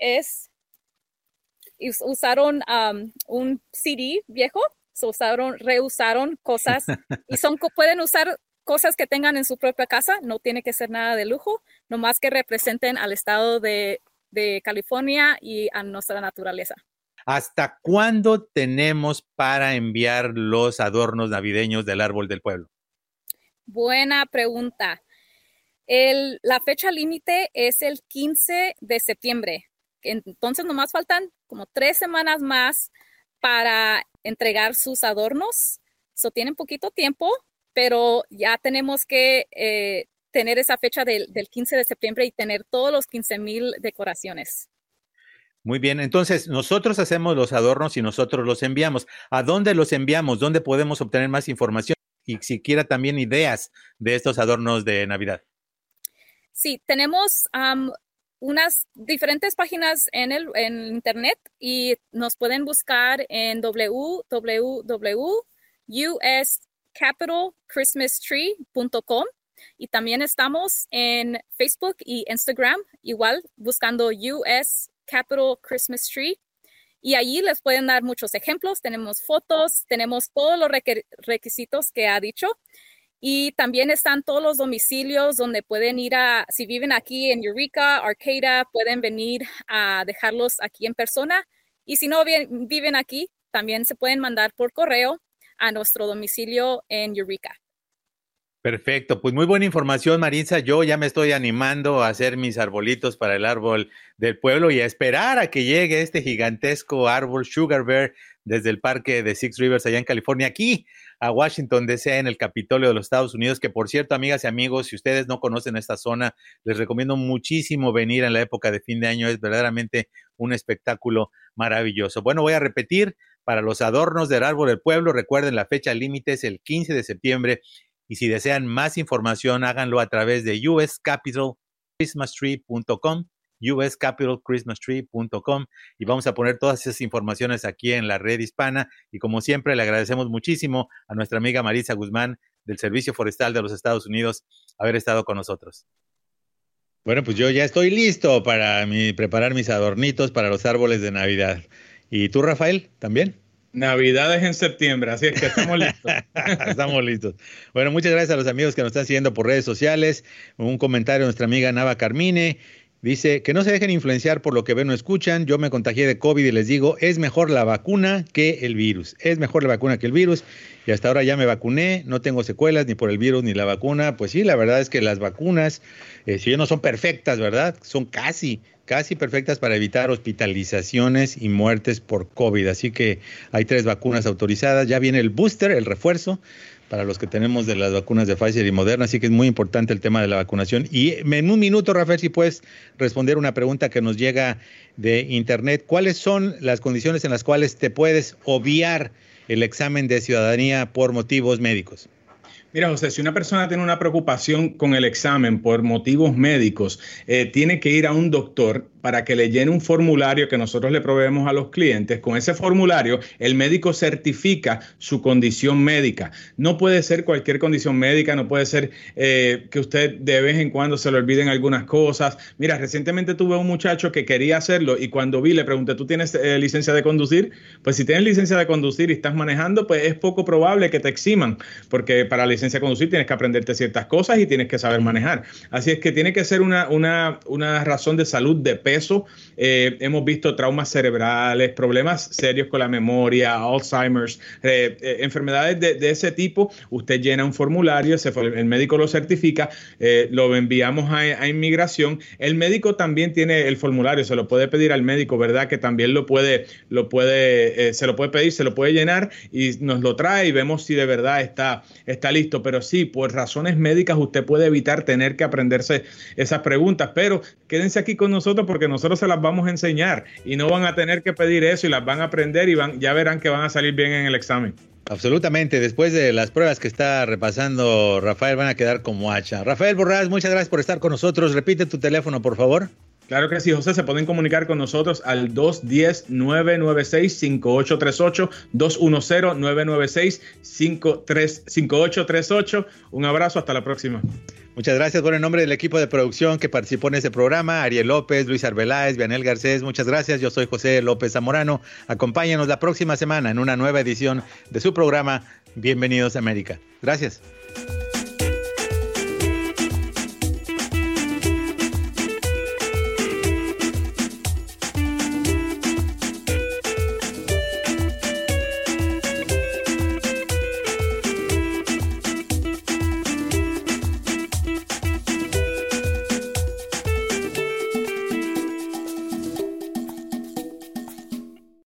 usaron un CD viejo, reusaron cosas y pueden usar cosas que tengan en su propia casa, no tiene que ser nada de lujo, nomás que representen al estado de California y a nuestra naturaleza. ¿Hasta cuándo tenemos para enviar los adornos navideños del árbol del pueblo? Buena pregunta. La fecha límite es el 15 de septiembre. Entonces nomás faltan como 3 semanas más para entregar sus adornos. Tienen poquito tiempo, pero ya tenemos que tener esa fecha del 15 de septiembre y tener todos los 15,000 decoraciones. Muy bien, entonces nosotros hacemos los adornos y nosotros los enviamos. ¿A dónde los enviamos? ¿Dónde podemos obtener más información y siquiera también ideas de estos adornos de Navidad? Sí, tenemos unas diferentes páginas en internet y nos pueden buscar en www.uscapitalchristmastree.com y también estamos en Facebook y Instagram, igual buscando US Capital Christmas Tree, y allí les pueden dar muchos ejemplos. Tenemos fotos, tenemos todos los requisitos que ha dicho, y también están todos los domicilios donde pueden ir si viven aquí en Eureka, Arcata, pueden venir a dejarlos aquí en persona, y si no viven aquí, también se pueden mandar por correo a nuestro domicilio en Eureka. Perfecto, pues muy buena información, Maritza. Yo ya me estoy animando a hacer mis arbolitos para el árbol del pueblo y a esperar a que llegue este gigantesco árbol Sugar Bear desde el parque de Six Rivers allá en California, aquí a Washington DC, en el Capitolio de los Estados Unidos, que por cierto, amigas y amigos, si ustedes no conocen esta zona, les recomiendo muchísimo venir en la época de fin de año. Es verdaderamente un espectáculo maravilloso. Bueno, voy a repetir, para los adornos del árbol del pueblo, recuerden, la fecha límite es el 15 de septiembre. Y si desean más información, háganlo a través de uscapitalchristmastree.com, uscapitalchristmastree.com, y vamos a poner todas esas informaciones aquí en la red hispana. Y como siempre, le agradecemos muchísimo a nuestra amiga Maritza Guzmán del Servicio Forestal de los Estados Unidos haber estado con nosotros. Bueno, pues yo ya estoy listo para preparar mis adornitos para los árboles de Navidad. ¿Y tú, Rafael, también? Navidades en septiembre, así es que estamos listos. Estamos listos. Bueno, muchas gracias a los amigos que nos están siguiendo por redes sociales. Un comentario de nuestra amiga Nava Carmine. Dice que no se dejen influenciar por lo que ven o escuchan. Yo me contagié de COVID y les digo, es mejor la vacuna que el virus. Es mejor la vacuna que el virus. Y hasta ahora ya me vacuné, no tengo secuelas ni por el virus ni la vacuna. Pues sí, la verdad es que las vacunas, si bien no son perfectas, ¿verdad? Son casi perfectas para evitar hospitalizaciones y muertes por COVID. Así que hay 3 vacunas autorizadas. Ya viene el booster, el refuerzo, para los que tenemos de las vacunas de Pfizer y Moderna. Así que es muy importante el tema de la vacunación. Y en un minuto, Rafael, si puedes responder una pregunta que nos llega de internet. ¿Cuáles son las condiciones en las cuales te puedes obviar el examen de ciudadanía por motivos médicos? Mira, José, si una persona tiene una preocupación con el examen por motivos médicos, tiene que ir a un doctor para que le llene un formulario que nosotros le proveemos a los clientes. Con ese formulario, el médico certifica su condición médica. No puede ser cualquier condición médica, no puede ser que usted de vez en cuando se le olviden algunas cosas. Mira, recientemente tuve un muchacho que quería hacerlo y cuando le pregunté, ¿tú tienes licencia de conducir? Pues si tienes licencia de conducir y estás manejando, pues es poco probable que te eximan, porque para la licencia de conducir tienes que aprenderte ciertas cosas y tienes que saber manejar. Así es que tiene que ser una razón de salud de peso. Hemos visto traumas cerebrales, problemas serios con la memoria, Alzheimer's, enfermedades de ese tipo. Usted llena un formulario, el médico lo certifica, lo enviamos a inmigración. El médico también tiene el formulario, se lo puede pedir al médico, ¿verdad? Que también se lo puede pedir, se lo puede llenar y nos lo trae y vemos si de verdad está listo. Pero sí, por razones médicas usted puede evitar tener que aprenderse esas preguntas, pero quédense aquí con nosotros porque nosotros se las vamos a enseñar y no van a tener que pedir eso y las van a aprender y ya verán que van a salir bien en el examen. Absolutamente, después de las pruebas que está repasando Rafael van a quedar como hacha. Rafael Borrás, muchas gracias por estar con nosotros. Repite tu teléfono, por favor. Claro que sí, José, se pueden comunicar con nosotros al 210-996-5838, 210-996-5838. Un abrazo, hasta la próxima. Muchas gracias. Bueno, en nombre del equipo de producción que participó en este programa, Ariel López, Luis Arbeláez, Vianel Garcés, muchas gracias. Yo soy José López Zamorano. Acompáñanos la próxima semana en una nueva edición de su programa Bienvenidos a América. Gracias.